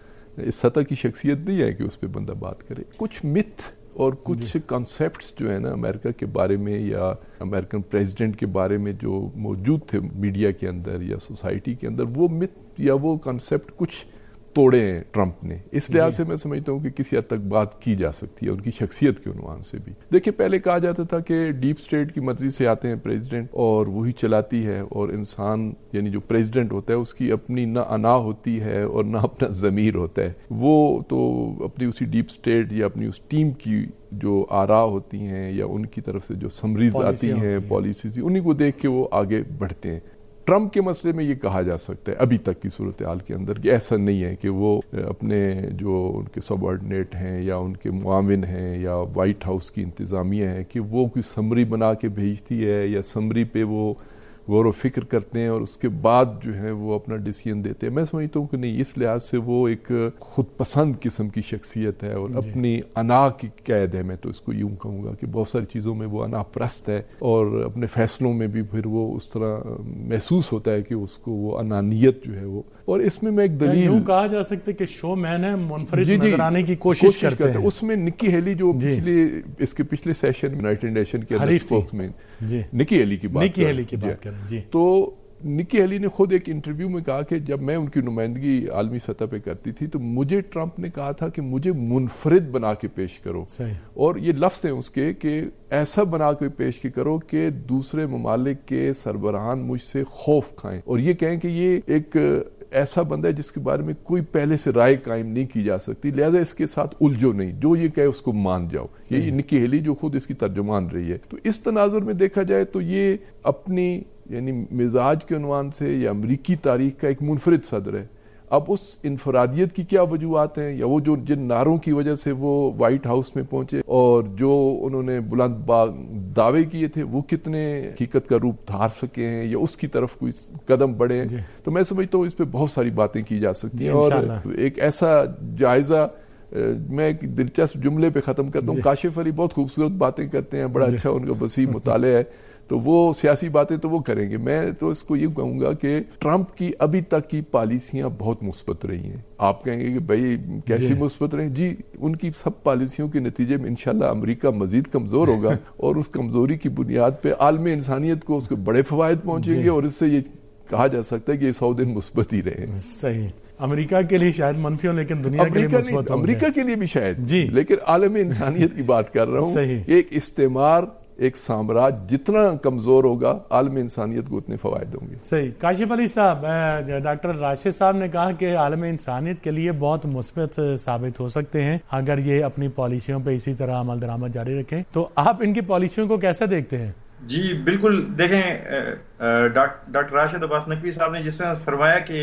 اس سطح کی شخصیت نہیں ہے کہ اس پہ بندہ بات کرے۔ کچھ متھ اور کچھ کانسیپٹس جو ہیں نا امریکہ کے بارے میں یا امریکن پریزیڈنٹ کے بارے میں جو موجود تھے میڈیا کے اندر یا سوسائٹی کے اندر، وہ متھ یا وہ کانسیپٹ کچھ توڑے ہیں ٹرمپ نے۔ اس لحاظ سے میں سمجھتا ہوں کہ کسی حد تک بات کی جا سکتی ہے ان کی شخصیت کے عنوان سے بھی۔ دیکھیں، پہلے کہا جاتا تھا کہ ڈیپ اسٹیٹ کی مرضی سے آتے ہیں پریزیڈنٹ اور وہی چلاتی ہے، اور انسان یعنی جو پریزیڈنٹ ہوتا ہے اس کی اپنی نہ انا ہوتی ہے اور نہ اپنا ضمیر ہوتا ہے، وہ تو اپنی اسی ڈیپ اسٹیٹ یا اپنی اس ٹیم کی جو آراء ہوتی ہیں یا ان کی طرف سے جو سمریز آتی ہیں، پالیسیز، انہیں کو دیکھ کے وہ آگے بڑھتے ہیں۔ ٹرمپ کے مسئلے میں یہ کہا جا سکتا ہے ابھی تک کی صورتحال کے اندر کہ ایسا نہیں ہے کہ وہ اپنے جو ان کے سب-آرڈینیٹ ہیں یا ان کے معاون ہیں یا وائٹ ہاؤس کی انتظامیہ ہے کہ وہ کوئی سمری بنا کے بھیجتی ہے یا سمری پہ وہ غور و فکر کرتے ہیں اور اس کے بعد جو ہے وہ اپنا ڈیسیژن دیتے ہیں۔ میں سمجھتا ہوں کہ نہیں، اس لحاظ سے وہ ایک خود پسند قسم کی شخصیت ہے اور اپنی انا کی قید ہے، میں تو اس کو یوں کہوں گا کہ بہت ساری چیزوں میں وہ انا پرست ہے، اور اپنے فیصلوں میں بھی پھر وہ اس طرح محسوس ہوتا ہے کہ اس کو وہ انانیت جو ہے وہ، اور اس میں ایک دلیل یوں کہا جا سکتا ہے کہ شو مین ہے، منفرد نظر آنے کی کوشش کرتے ہیں۔ اس میں نکی ہیلی جو اس کے پچھلے سیشن یونائیٹڈ نیشن کے اندر اسپوکس مین نکی ہیلی کی بات کریں تو نکی ہیلی نے خود ایک انٹرویو میں کہا کہ جب میں ان کی نمائندگی عالمی سطح پہ کرتی تھی تو مجھے ٹرمپ نے کہا تھا کہ مجھے منفرد بنا کے پیش کرو، اور یہ لفظ ہیں اس کے کہ ایسا بنا کے پیش کے کرو کہ دوسرے ممالک کے سربراہان مجھ سے خوف کھائیں اور یہ کہیں کہ یہ ایک ایسا بندہ ہے جس کے بارے میں کوئی پہلے سے رائے قائم نہیں کی جا سکتی، لہذا اس کے ساتھ الجھو نہیں، جو یہ کہے اس کو مان جاؤ۔ یہ نکی ہیلی جو خود اس کی ترجمان رہی ہے، تو اس تناظر میں دیکھا جائے تو یہ اپنی یعنی مزاج کے عنوان سے یا امریکی تاریخ کا ایک منفرد صدر ہے۔ اب اس انفرادیت کی کیا وجوہات ہیں، یا وہ جو جن نعروں کی وجہ سے وہ وائٹ ہاؤس میں پہنچے اور جو انہوں نے بلند دعوے کیے تھے وہ کتنے حقیقت کا روپ دھار سکے ہیں یا اس کی طرف کوئی قدم بڑھے ہیں، تو میں سمجھتا ہوں اس پہ بہت ساری باتیں کی جا سکتی ہیں۔ اور ایک ایسا جائزہ میں ایک دلچسپ جملے پہ ختم کرتا ہوں، کاشف علی بہت خوبصورت باتیں کرتے ہیں، بڑا اچھا ان کا وسیع مطالعہ ہے، تو وہ سیاسی باتیں تو وہ کریں گے، میں تو اس کو یہ کہوں گا کہ ٹرمپ کی ابھی تک کی پالیسیاں بہت مثبت رہی ہیں۔ آپ کہیں گے کہ بھائی کیسی مثبت رہی؟ جی، ان کی سب پالیسیوں کے نتیجے میں انشاءاللہ امریکہ مزید کمزور ہوگا اور اس کمزوری کی بنیاد پہ عالم انسانیت کو اس کے بڑے فوائد پہنچیں گے، اور اس سے یہ کہا جا سکتا ہے کہ یہ 100 دن مثبت ہی رہے۔ صحیح، امریکہ کے لیے شاید منفی ہو لیکن دنیا کے لیے مثبت ہو، امریکہ کے لیے بھی شاید جی، لیکن عالم انسانیت کی بات کر رہا ہوں۔ ایک استعمار، ایک سامراج جتنا کمزور ہوگا عالم انسانیت کو اتنے فوائد ہوں گے۔ صحیح۔ کاشف علی صاحب، ڈاکٹر راشد صاحب نے کہا کہ عالم انسانیت کے لیے بہت مثبت ثابت ہو سکتے ہیں اگر یہ اپنی پالیسیوں پہ اسی طرح عمل درآمد جاری رکھیں، تو آپ ان کی پالیسیوں کو کیسے دیکھتے ہیں؟ جی بالکل، دیکھیں ڈاکٹر راشد عباس نقوی صاحب نے جس طرح فرمایا کہ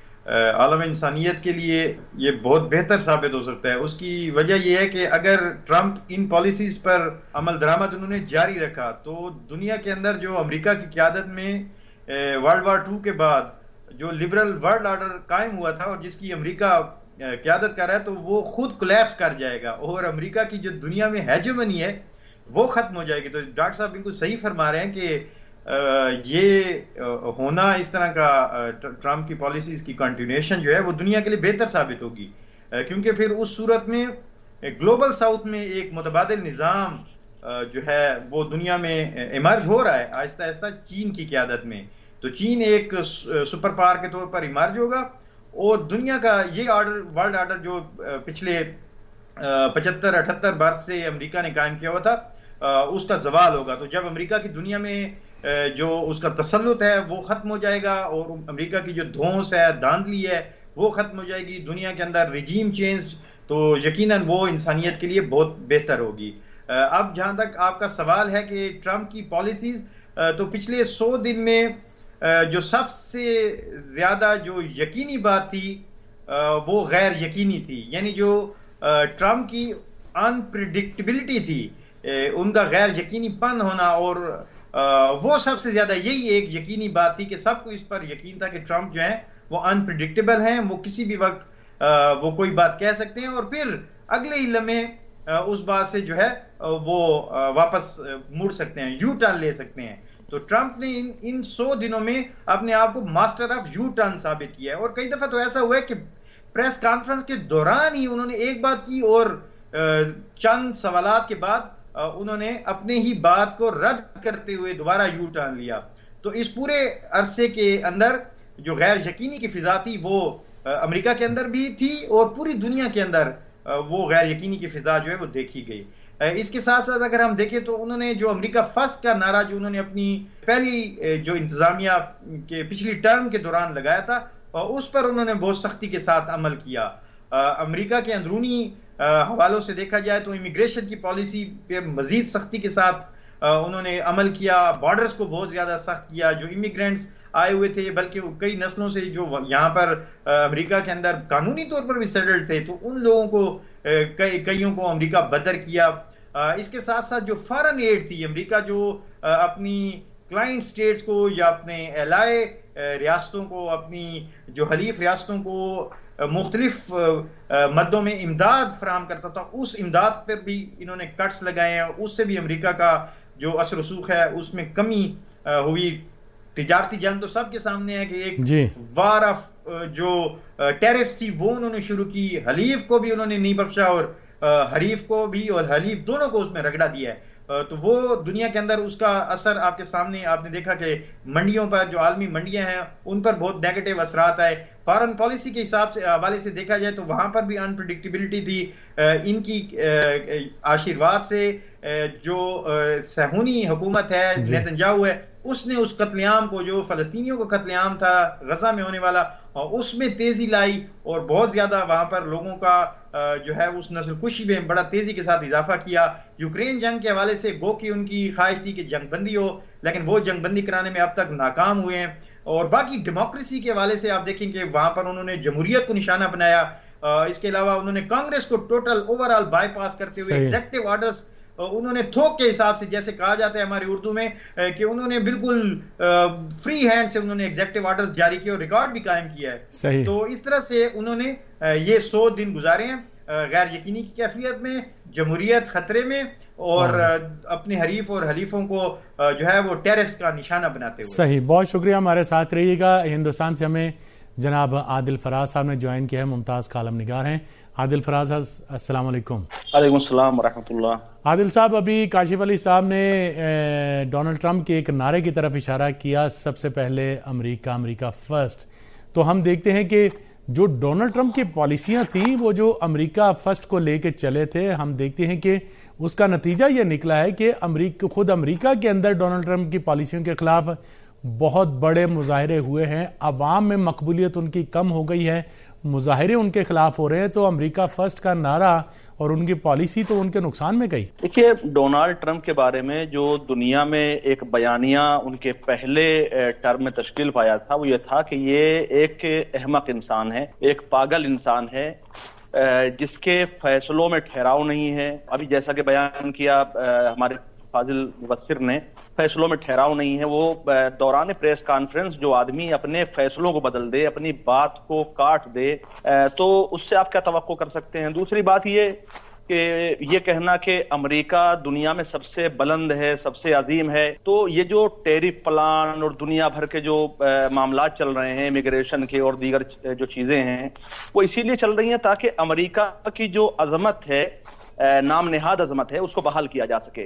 عالم انسانیت کے لیے یہ بہت بہتر ثابت ہو سکتا ہے، اس کی وجہ یہ ہے کہ اگر ٹرمپ ان پالیسیز پر عمل درآمد انہوں نے جاری رکھا تو دنیا کے اندر جو امریکہ کی قیادت میں ورلڈ وار 2 کے بعد جو لبرل ورلڈ آرڈر قائم ہوا تھا اور جس کی امریکہ قیادت کر رہا ہے، تو وہ خود کولیپس کر جائے گا اور امریکہ کی جو دنیا میں ہیجمنی ہے وہ ختم ہو جائے گی۔ تو ڈاکٹر صاحب بالکل صحیح فرما رہے ہیں کہ یہ ہونا اس طرح کا ٹرمپ کی پالیسیز کی کنٹینیوشن جو ہے وہ دنیا کے لیے بہتر ثابت ہوگی، کیونکہ پھر اس صورت میں گلوبل ساؤتھ میں ایک متبادل نظام جو ہے وہ دنیا میں ایمرج ہو رہا ہے آہستہ آہستہ چین کی قیادت میں. تو چین ایک سپر پاور کے طور پر ایمرج ہوگا اور دنیا کا یہ آرڈر ورلڈ آرڈر جو پچھلے 75-78 برس سے امریکہ نے قائم کیا ہوا تھا اس کا زوال ہوگا. تو جب امریکہ کی دنیا میں جو اس کا تسلط ہے وہ ختم ہو جائے گا اور امریکہ کی جو دھونس ہے دھاندلی ہے وہ ختم ہو جائے گی, دنیا کے اندر ریجیم چینج, تو یقیناً وہ انسانیت کے لیے بہت بہتر ہوگی. اب جہاں تک آپ کا سوال ہے کہ ٹرمپ کی پالیسیز, تو پچھلے 100 دن میں جو سب سے زیادہ جو یقینی بات تھی وہ غیر یقینی تھی, یعنی جو ٹرمپ کی انپریڈکٹیبلٹی تھی, ان کا غیر یقینی پن ہونا, اور وہ سب سے زیادہ یہی ایک یقینی بات تھی کہ سب کو اس پر یقین تھا کہ ٹرمپ جو ہیں وہ انپریڈکٹیبل ہیں, وہ کسی بھی وقت وہ کوئی بات کہہ سکتے ہیں اور پھر اگلے ہی لمحے اس بات سے جو ہے وہ واپس مڑ سکتے ہیں, یو ٹرن لے سکتے ہیں. تو ٹرمپ نے ان 100 دنوں میں اپنے آپ کو ماسٹر آف یو ٹرن ثابت کیا ہے, اور کئی دفعہ تو ایسا ہوا ہے کہ پریس کانفرنس کے دوران ہی انہوں نے ایک بات کی اور چند سوالات کے بعد انہوں نے اپنے ہی بات کو رد کرتے ہوئے دوبارہ یو ٹرن لیا. تو اس پورے عرصے کے اندر جو غیر یقینی کی فضا تھی وہ امریکہ کے اندر بھی تھی اور پوری دنیا کے اندر وہ غیر یقینی کی فضا جو ہے وہ دیکھی گئی. اس کے ساتھ ساتھ اگر ہم دیکھیں تو انہوں نے جو امریکہ فرسٹ کا نعرہ جو انہوں نے اپنی پہلی جو انتظامیہ کے پچھلی ٹرم کے دوران لگایا تھا اس پر انہوں نے بہت سختی کے ساتھ عمل کیا. امریکہ کے اندرونی حوالوں سے دیکھا جائے تو امیگریشن کی پالیسی پہ مزید سختی کے ساتھ انہوں نے عمل کیا, بارڈرز کو بہت زیادہ سخت کیا. جو امیگرینٹس آئے ہوئے تھے بلکہ کئی نسلوں سے جو یہاں پر امریکہ کے اندر قانونی طور پر بھی سیٹلڈ تھے, تو ان لوگوں کو کئیوں کو امریکہ بدر کیا. اس کے ساتھ ساتھ جو فارن ایڈ تھی, امریکہ جو اپنی کلائنٹ سٹیٹس کو یا اپنے الائے ریاستوں کو, اپنی جو حلیف ریاستوں کو مختلف مدوں میں امداد فراہم کرتا تھا, اس امداد پر بھی انہوں نے کٹس لگائے ہیں. اس سے بھی امریکہ کا جو اثر رسوخ ہے اس میں کمی ہوئی. تجارتی جنگ تو سب کے سامنے ہے کہ ایک وار آف جو ٹیرفز تھی وہ انہوں نے شروع کی, حلیف کو بھی انہوں نے نہیں بخشا اور حریف کو بھی, اور حلیف دونوں کو اس میں رگڑا دیا ہے. تو وہ دنیا کے اندر اس کا اثر آپ کے سامنے, آپ نے دیکھا کہ منڈیوں پر جو عالمی منڈیاں ہیں ان پر بہت نیگیٹو اثرات آئے. فارن پالیسی کے حساب سے حوالے سے دیکھا جائے تو وہاں پر بھی انپریڈکٹیبلٹی تھی. ان کی آشیرواد سے جو صہیونی حکومت ہے, نیتنیاہو ہے, اس نے اس قتل عام کو جو فلسطینیوں کا قتل عام تھا غزہ میں ہونے والا, اس میں تیزی لائی اور بہت زیادہ وہاں پر لوگوں کا جو ہے اس نسل کشی میں بڑا تیزی کے ساتھ اضافہ کیا. یوکرین جنگ کے حوالے سے گو کہ ان کی خواہش تھی کہ جنگ بندی ہو, لیکن وہ جنگ بندی کرانے میں اب تک ناکام ہوئے ہیں. اور باقی ڈیموکریسی کے حوالے سے آپ دیکھیں کہ وہاں پر انہوں نے جمہوریت کو نشانہ بنایا. اس کے علاوہ انہوں نے کانگریس کو total overall bypass کرتے ہوئے ایگزیکٹو آرڈرز انہوں نے تھوک کے حساب سے, جیسے کہا جاتا ہے ہماری اردو میں کہ انہوں نے بالکل فری ہینڈ سے انہوں نے ایگزیکٹو آرڈرز جاری کیے اور ریکارڈ بھی قائم کیا ہے. تو اس طرح سے انہوں نے یہ 100 دن گزارے ہیں غیر یقینی کی کیفیت میں, جمہوریت خطرے میں, اور اپنے حریف اور حلیفوں کو جو ہے وہ ٹیرفز کا نشانہ بناتے ہوئے. صحیح, بہت شکریہ, ہمارے ساتھ رہیے گا. ہندوستان سے ہمیں جناب عادل فراز صاحب نے جوائن کیا ہے, ممتاز کالم نگار ہیں. عادل فراز السلام علیکم. وعلیکم السلام ورحمۃ اللہ. عادل صاحب, ابھی کاشف علی صاحب نے ڈونلڈ ٹرمپ کے ایک نعرے کی طرف اشارہ کیا, سب سے پہلے امریکہ, امریکہ فرسٹ. تو ہم دیکھتے ہیں کہ جو ڈونلڈ ٹرمپ کی پالیسیاں تھیں وہ جو امریکہ فرسٹ کو لے کے چلے تھے, ہم دیکھتے ہیں کہ اس کا نتیجہ یہ نکلا ہے کہ خود امریکہ کے اندر ڈونلڈ ٹرمپ کی پالیسیوں کے خلاف بہت بڑے مظاہرے ہوئے ہیں, عوام میں مقبولیت ان کی کم ہو گئی ہے, مظاہرے ان کے خلاف ہو رہے ہیں. تو امریکہ فرسٹ کا نعرہ اور ان کی پالیسی تو ان کے نقصان میں گئی. دیکھیے, ڈونلڈ ٹرمپ کے بارے میں جو دنیا میں ایک بیانیہ ان کے پہلے ٹرم میں تشکیل پایا تھا وہ یہ تھا کہ یہ ایک احمق انسان ہے, ایک پاگل انسان ہے جس کے فیصلوں میں ٹھہراؤ نہیں ہے. ابھی جیسا کہ بیان کیا ہمارے فاضل مبصر نے, فیصلوں میں ٹھہراؤ نہیں ہے. وہ دوران پریس کانفرنس جو آدمی اپنے فیصلوں کو بدل دے, اپنی بات کو کاٹ دے, تو اس سے آپ کیا توقع کر سکتے ہیں. دوسری بات یہ کہ یہ کہنا کہ امریکہ دنیا میں سب سے بلند ہے, سب سے عظیم ہے, تو یہ جو ٹیرف پلان اور دنیا بھر کے جو معاملات چل رہے ہیں امیگریشن کے اور دیگر جو چیزیں ہیں وہ اسی لیے چل رہی ہیں تاکہ امریکہ کی جو عظمت ہے, نام نہاد عظمت ہے, اس کو بحال کیا جا سکے.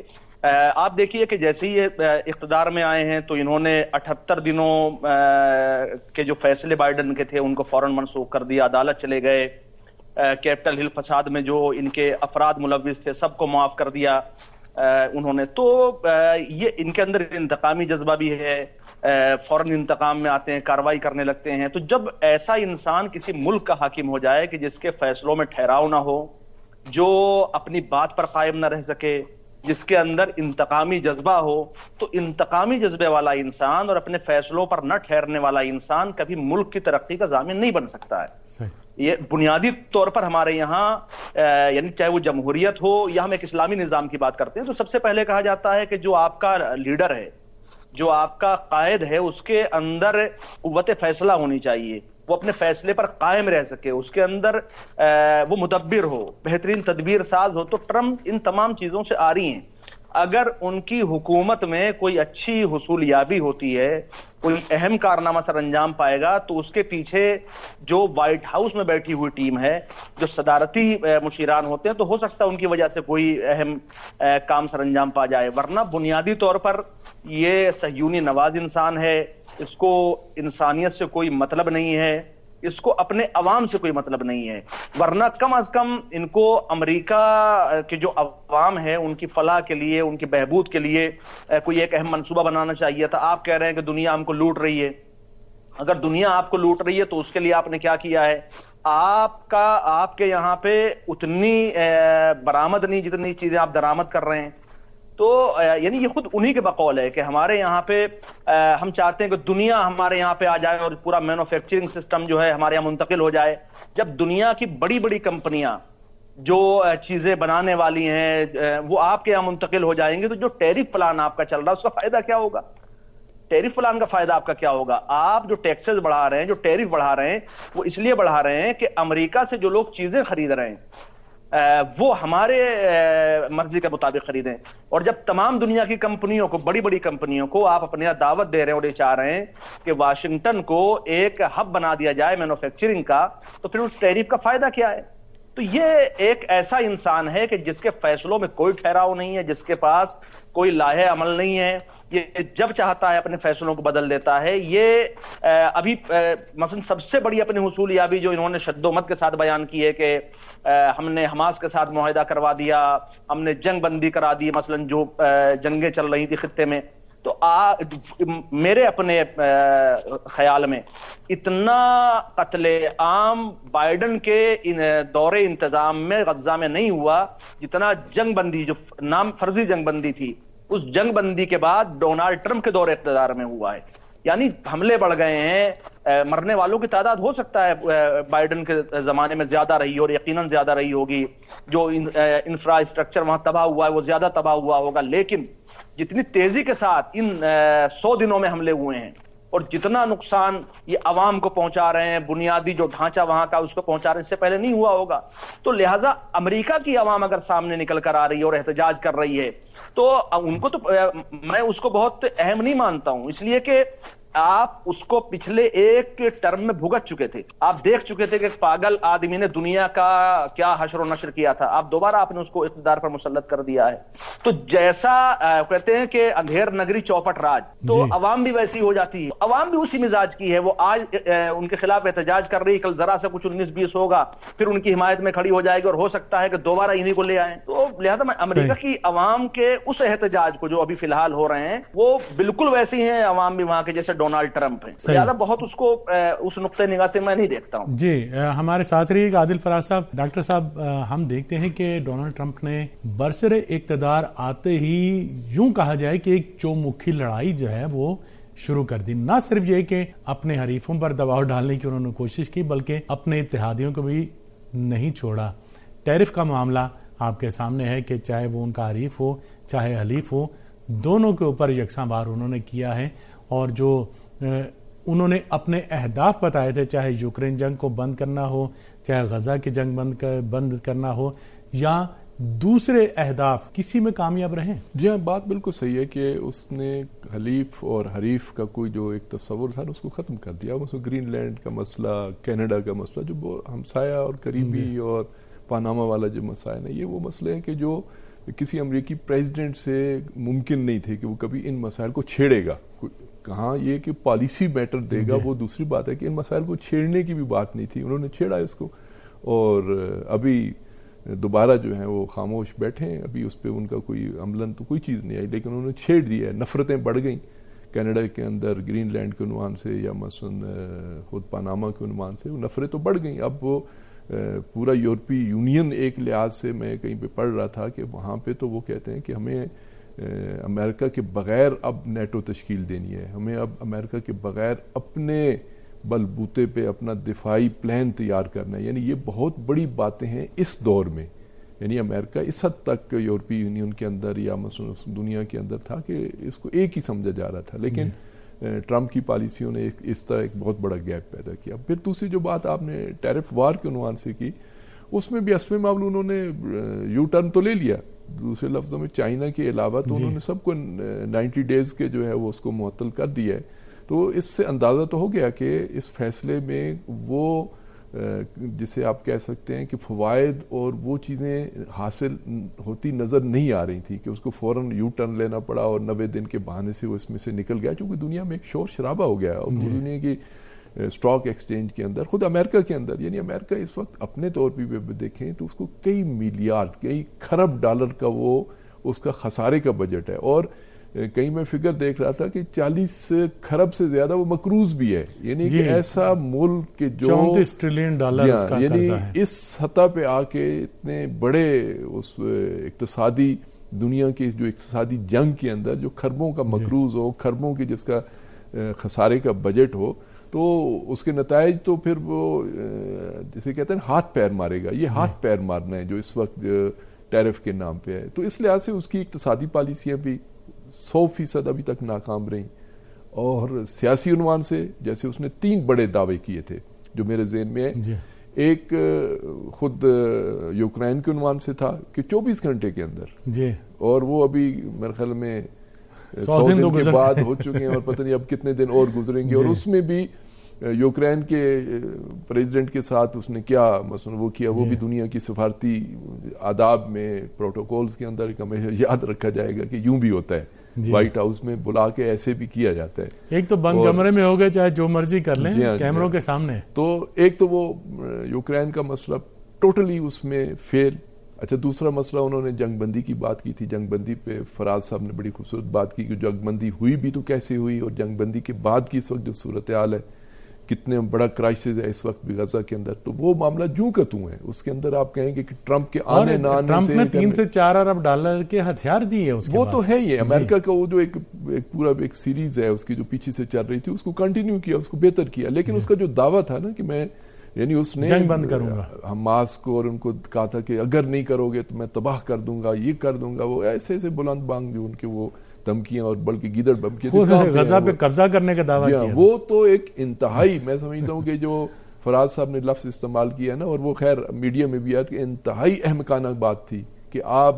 آپ دیکھیے کہ جیسے ہی اقتدار میں آئے ہیں تو انہوں نے 78 دنوں کے جو فیصلے بائیڈن کے تھے ان کو فوراً منسوخ کر دیا، عدالت چلے گئے، کیپٹل ہل فساد میں جو ان کے افراد ملوث تھے سب کو معاف کر دیا انہوں نے. تو یہ ان کے اندر انتقامی جذبہ بھی ہے، فوراً انتقام میں آتے ہیں، کارروائی کرنے لگتے ہیں. تو جب ایسا انسان کسی ملک کا حاکم ہو جائے کہ جس کے فیصلوں میں ٹھہراؤ نہ ہو، جو اپنی بات پر قائم نہ رہ سکے، جس کے اندر انتقامی جذبہ ہو، تو انتقامی جذبے والا انسان اور اپنے فیصلوں پر نہ ٹھہرنے والا انسان کبھی ملک کی ترقی کا ضامن نہیں بن سکتا ہے. یہ بنیادی طور پر ہمارے یہاں یعنی چاہے وہ جمہوریت ہو یا ہم ایک اسلامی نظام کی بات کرتے ہیں تو سب سے پہلے کہا جاتا ہے کہ جو آپ کا لیڈر ہے، جو آپ کا قائد ہے، اس کے اندر قوت فیصلہ ہونی چاہیے، وہ اپنے فیصلے پر قائم رہ سکے، اس کے اندر وہ مدبر ہو، بہترین تدبیر ساز ہو. تو ٹرمپ ان تمام چیزوں سے آ رہی ہیں. اگر ان کی حکومت میں کوئی اچھی حصول یابی ہوتی ہے، کوئی اہم کارنامہ سر انجام پائے گا، تو اس کے پیچھے جو وائٹ ہاؤس میں بیٹھی ہوئی ٹیم ہے، جو صدارتی مشیران ہوتے ہیں، تو ہو سکتا ہے ان کی وجہ سے کوئی اہم کام سر انجام پا جائے. ورنہ بنیادی طور پر یہ صہیونی نواز انسان ہے، اس کو انسانیت سے کوئی مطلب نہیں ہے، اس کو اپنے عوام سے کوئی مطلب نہیں ہے. ورنہ کم از کم ان کو امریکہ کے جو عوام ہے ان کی فلاح کے لیے، ان کی بہبود کے لیے کوئی ایک اہم منصوبہ بنانا چاہیے تھا. آپ کہہ رہے ہیں کہ دنیا ہم کو لوٹ رہی ہے. اگر دنیا آپ کو لوٹ رہی ہے تو اس کے لیے آپ نے کیا کیا ہے؟ آپ کے یہاں پہ اتنی برآمد نہیں جتنی چیزیں آپ درآمد کر رہے ہیں. تو یعنی یہ خود انہی کے بقول ہے کہ ہمارے یہاں پہ ہم چاہتے ہیں کہ دنیا ہمارے یہاں پہ آ جائے اور پورا مینوفیکچرنگ سسٹم جو ہے ہمارے یہاں منتقل ہو جائے. جب دنیا کی بڑی بڑی کمپنیاں جو چیزیں بنانے والی ہیں وہ آپ کے یہاں منتقل ہو جائیں گے تو جو ٹیرف پلان آپ کا چل رہا ہے اس کا فائدہ کیا ہوگا؟ ٹیرف پلان کا فائدہ آپ کا کیا ہوگا؟ آپ جو ٹیکسز بڑھا رہے ہیں، جو ٹیرف بڑھا رہے ہیں، وہ اس لیے بڑھا رہے ہیں کہ امریکہ سے جو لوگ چیزیں خرید رہے ہیں وہ ہمارے مرضی کے مطابق خریدیں. اور جب تمام دنیا کی کمپنیوں کو، بڑی بڑی کمپنیوں کو آپ اپنے یہاں دعوت دے رہے ہیں اور یہ چاہ رہے ہیں کہ واشنگٹن کو ایک ہب بنا دیا جائے مینوفیکچرنگ کا، تو پھر اس ٹیرف کا فائدہ کیا ہے؟ تو یہ ایک ایسا انسان ہے کہ جس کے فیصلوں میں کوئی ٹھہراؤ نہیں ہے، جس کے پاس کوئی لاہے عمل نہیں ہے. یہ جب چاہتا ہے اپنے فیصلوں کو بدل دیتا ہے. یہ ابھی مثلا سب سے بڑی اپنی حصول یابی جو انہوں نے شد و مت کے ساتھ بیان کی ہے کہ ہم نے حماس کے ساتھ معاہدہ کروا دیا، ہم نے جنگ بندی کرا دی، مثلا جو جنگیں چل رہی تھی خطے میں. تو میرے اپنے خیال میں اتنا قتل عام بائیڈن کے دور انتظام میں غزہ میں نہیں ہوا جتنا جنگ بندی، جو نام فرضی جنگ بندی تھی، اس جنگ بندی کے بعد ڈونالڈ ٹرمپ کے دور اقتدار میں ہوا ہے. یعنی حملے بڑھ گئے ہیں. مرنے والوں کی تعداد ہو سکتا ہے بائیڈن کے زمانے میں زیادہ رہی اور یقیناً زیادہ رہی ہوگی، جو انفراسٹرکچر وہاں تباہ ہوا ہے وہ زیادہ تباہ ہوا ہوگا. لیکن جتنی تیزی کے ساتھ ان 100 دنوں میں حملے ہوئے ہیں اور جتنا نقصان یہ عوام کو پہنچا رہے ہیں، بنیادی جو ڈھانچہ وہاں کا اس کو پہنچا رہے ہیں، اس سے پہلے نہیں ہوا ہوگا. تو لہٰذا امریکہ کی عوام اگر سامنے نکل کر آ رہی ہے اور احتجاج کر رہی ہے تو ان کو، تو میں اس کو بہت اہم نہیں مانتا ہوں، اس لیے کہ آپ اس کو پچھلے ایک ٹرم میں بھگت چکے تھے. آپ دیکھ چکے تھے کہ ایک پاگل آدمی نے دنیا کا کیا حشر و نشر کیا تھا. آپ دوبارہ آپ نے اس کو اقتدار پر مسلط کر دیا ہے. تو جیسا کہتے ہیں کہ اندھیر نگری چوپٹ راج، تو عوام بھی ویسی ہو جاتی ہے. عوام بھی اسی مزاج کی ہے. وہ آج ان کے خلاف احتجاج کر رہی، کل ذرا سے کچھ 19-20 ہوگا، پھر ان کی حمایت میں کھڑی ہو جائے گی اور ہو سکتا ہے کہ دوبارہ انہی کو لے آئیں. تو لہذا میں امریکہ کی عوام کے اس احتجاج کو جو ابھی فی الحال ہو رہے ہیں وہ بالکل ویسی ہیں عوام بھی وہاں کے جیسے ڈونالڈ ٹرمپ ہیں. زیادہ بہت اس کو اس نقطۂ نگاہ سے میں نہیں دیکھتا ہوں. جی ہمارے ساتھ رہیے عادل فراز صاحب. ڈاکٹر صاحب، ہم دیکھتے ہیں کہ ڈونلڈ ٹرمپ نے برسر اقتدار آتے ہی یوں کہا جائے کہ ایک چومکھی لڑائی جو ہے وہ شروع کر دی. نہ صرف یہ کہ اپنے حریفوں پر دباؤ ڈالنے کی انہوں نے کوشش کی، بلکہ اپنے اتحادیوں کو بھی نہیں چھوڑا. ٹیرف کا معاملہ آپ کے سامنے ہے کہ چاہے وہ ان کا حریف ہو چاہے حلیف ہو، دونوں کے اوپر یکساں بار انہوں نے کیا ہے. اور جو انہوں نے اپنے اہداف بتائے تھے، چاہے یوکرین جنگ کو بند کرنا ہو، چاہے غزہ کی جنگ بند کرنا ہو، یا دوسرے اہداف، کسی میں کامیاب رہیں. جی ہاں، بات بالکل صحیح ہے کہ اس نے حلیف اور حریف کا کوئی جو ایک تصور تھا اس کو ختم کر دیا. اس میں گرین لینڈ کا مسئلہ، کینیڈا کا مسئلہ جو ہمسایہ اور قریبی اور پاناما والا جو مسائل ہے، یہ وہ مسئلے ہیں کہ جو کسی امریکی پریزیڈنٹ سے ممکن نہیں تھے کہ وہ کبھی ان مسائل کو چھیڑے گا. کہاں یہ کہ پالیسی میٹر دے گا وہ دوسری بات ہے، کہ ان مسائل کو چھیڑنے کی بھی بات نہیں تھی. انہوں نے چھیڑا اس کو، اور ابھی دوبارہ جو ہیں وہ خاموش بیٹھے ہیں. ابھی اس پہ ان کا کوئی عملاً تو کوئی چیز نہیں آئی، لیکن انہوں نے چھیڑ دیا ہے. نفرتیں بڑھ گئیں کینیڈا کے اندر گرین لینڈ کے عنوان سے، یا مثلاً خود پاناما کے عنوان سے، وہ نفرتیں تو بڑھ گئیں. اب وہ پورا یورپی یونین ایک لحاظ سے میں کہیں پہ پڑھ رہا تھا کہ وہاں پہ تو وہ کہتے ہیں کہ ہمیں امریکہ کے بغیر اب نیٹو تشکیل دینی ہے، ہمیں اب امریکہ کے بغیر اپنے بل بوتے پہ اپنا دفاعی پلان تیار کرنا ہے. یعنی یہ بہت بڑی باتیں ہیں اس دور میں. یعنی امریکہ اس حد تک یورپی یونین کے اندر یا مثلا دنیا کے اندر تھا کہ اس کو ایک ہی سمجھا جا رہا تھا، لیکن ٹرمپ کی پالیسیوں نے اس طرح ایک بہت بڑا گیپ پیدا کیا. پھر دوسری جو بات آپ نے ٹیرف وار کے عنوان سے کی، اس میں بھی اصل معاملہ انہوں نے یو ٹرن تو لے لیا. دوسرے لفظوں میں چائنا کے علاوہ تو انہوں نے سب کو 90 ڈیز کے جو ہے وہ اس کو معطل کر دیا ہے. تو اس سے اندازہ تو ہو گیا کہ اس فیصلے میں وہ جسے آپ کہہ سکتے ہیں کہ فوائد اور وہ چیزیں حاصل ہوتی نظر نہیں آ رہی تھی، کہ اس کو فوراً یو ٹرن لینا پڑا اور 90 دن کے بہانے سے وہ اس میں سے نکل گیا. چونکہ دنیا میں ایک شور شرابہ ہو گیا، اور دنیا کی اسٹاک ایکسچینج کے اندر، خود امریکہ کے اندر، یعنی امریکہ اس وقت اپنے طور پہ دیکھیں تو اس کو کئی میلیارڈ، کئی خرب ڈالر کا وہ اس کا خسارے کا بجٹ ہے. اور کہیں میں فگر دیکھ رہا تھا کہ 40 خرب سے زیادہ وہ مقروض بھی ہے. یعنی کہ ایسا ملک کے جو 34 ٹریلین ڈالر اس کا قرضہ ہے، اس سطح پہ آ کے اتنے بڑے اس اقتصادی دنیا کی جو اقتصادی جنگ کے اندر جو خربوں کا مقروض ہو، خربوں کی جس کا خسارے کا بجٹ ہو، تو اس کے نتائج تو پھر وہ جسے کہتے ہیں ہاتھ پیر مارے گا. یہ ہاتھ پیر مارنا ہے جو اس وقت ٹیرف کے نام پہ ہے. تو اس لحاظ سے اس کی اقتصادی پالیسیاں بھی 100% ابھی تک ناکام رہیں. اور سیاسی عنوان سے جیسے اس نے 3 بڑے دعوے کیے تھے جو میرے ذہن میں ہے. ایک خود یوکرین کے عنوان سے تھا کہ 24 گھنٹے کے اندر، اور وہ ابھی میرے خیال میں 100 دن کے بعد ہو چکے ہیں، اور پتہ نہیں اب کتنے دن اور گزریں گے. اور اس میں بھی یوکرین کے پریزیڈنٹ کے ساتھ اس نے کیا مثلا وہ کیا، وہ بھی دنیا کی سفارتی آداب میں پروٹوکولز کے اندر ہمیں یاد رکھا جائے گا کہ یوں بھی ہوتا ہے. وائٹ ہاؤس میں بلا کے ایسے بھی کیا جاتا ہے. ایک تو بند کمرے میں ہو گئے چاہے جو مرضی کر لیں کیمروں کے سامنے. تو ایک تو وہ یوکرین کا مسئلہ ٹوٹلی اس میں فیل. اچھا، دوسرا مسئلہ انہوں نے جنگ بندی کی بات کی تھی. جنگ بندی پہ فراز صاحب نے بڑی خوبصورت بات کی کہ جنگ بندی ہوئی بھی تو کیسے ہوئی، اور جنگ بندی کے بعد کی اس وقت جو صورتحال ہے، کتنے بڑا کرائسس ہے اس وقت بھی غزہ کے اندر. تو وہ معاملہ جوں کا توں ہے. اس کے اندر آپ کہیں گے کہ ٹرمپ کے آنے نہ آنے سے، ٹرمپ نے 3 سے 4 ارب ڈالر کے ہتھیار دیے اس کے وہ تو ہے. یہ امریکہ کا وہ جو ایک پورا ایک سیریز ہے اس کی جو پیچھے سے چل رہی تھی، اس کو کنٹینیو کیا، اس کو بہتر کیا. لیکن اس کا جو دعویٰ تھا نا کہ میں، یعنی اس نے جنگ بند کروں گا، حماس کو اور ان کو کہا تھا کہ اگر نہیں کرو گے تو میں تباہ کر دوں گا، یہ کر دوں گا. وہ ایسے ایسے بلند بانگ جو ان کے وہ دھمکیاں اور بلکہ گیدڑ بمکیاں غزہ پہ قبضہ کرنے کا دعویٰ کیا، وہ تو ایک انتہائی، میں سمجھتا ہوں کہ جو فراز صاحب نے لفظ استعمال کیا نا، اور وہ خیر میڈیا میں بھی آیا کہ انتہائی احمقانہ بات تھی کہ آپ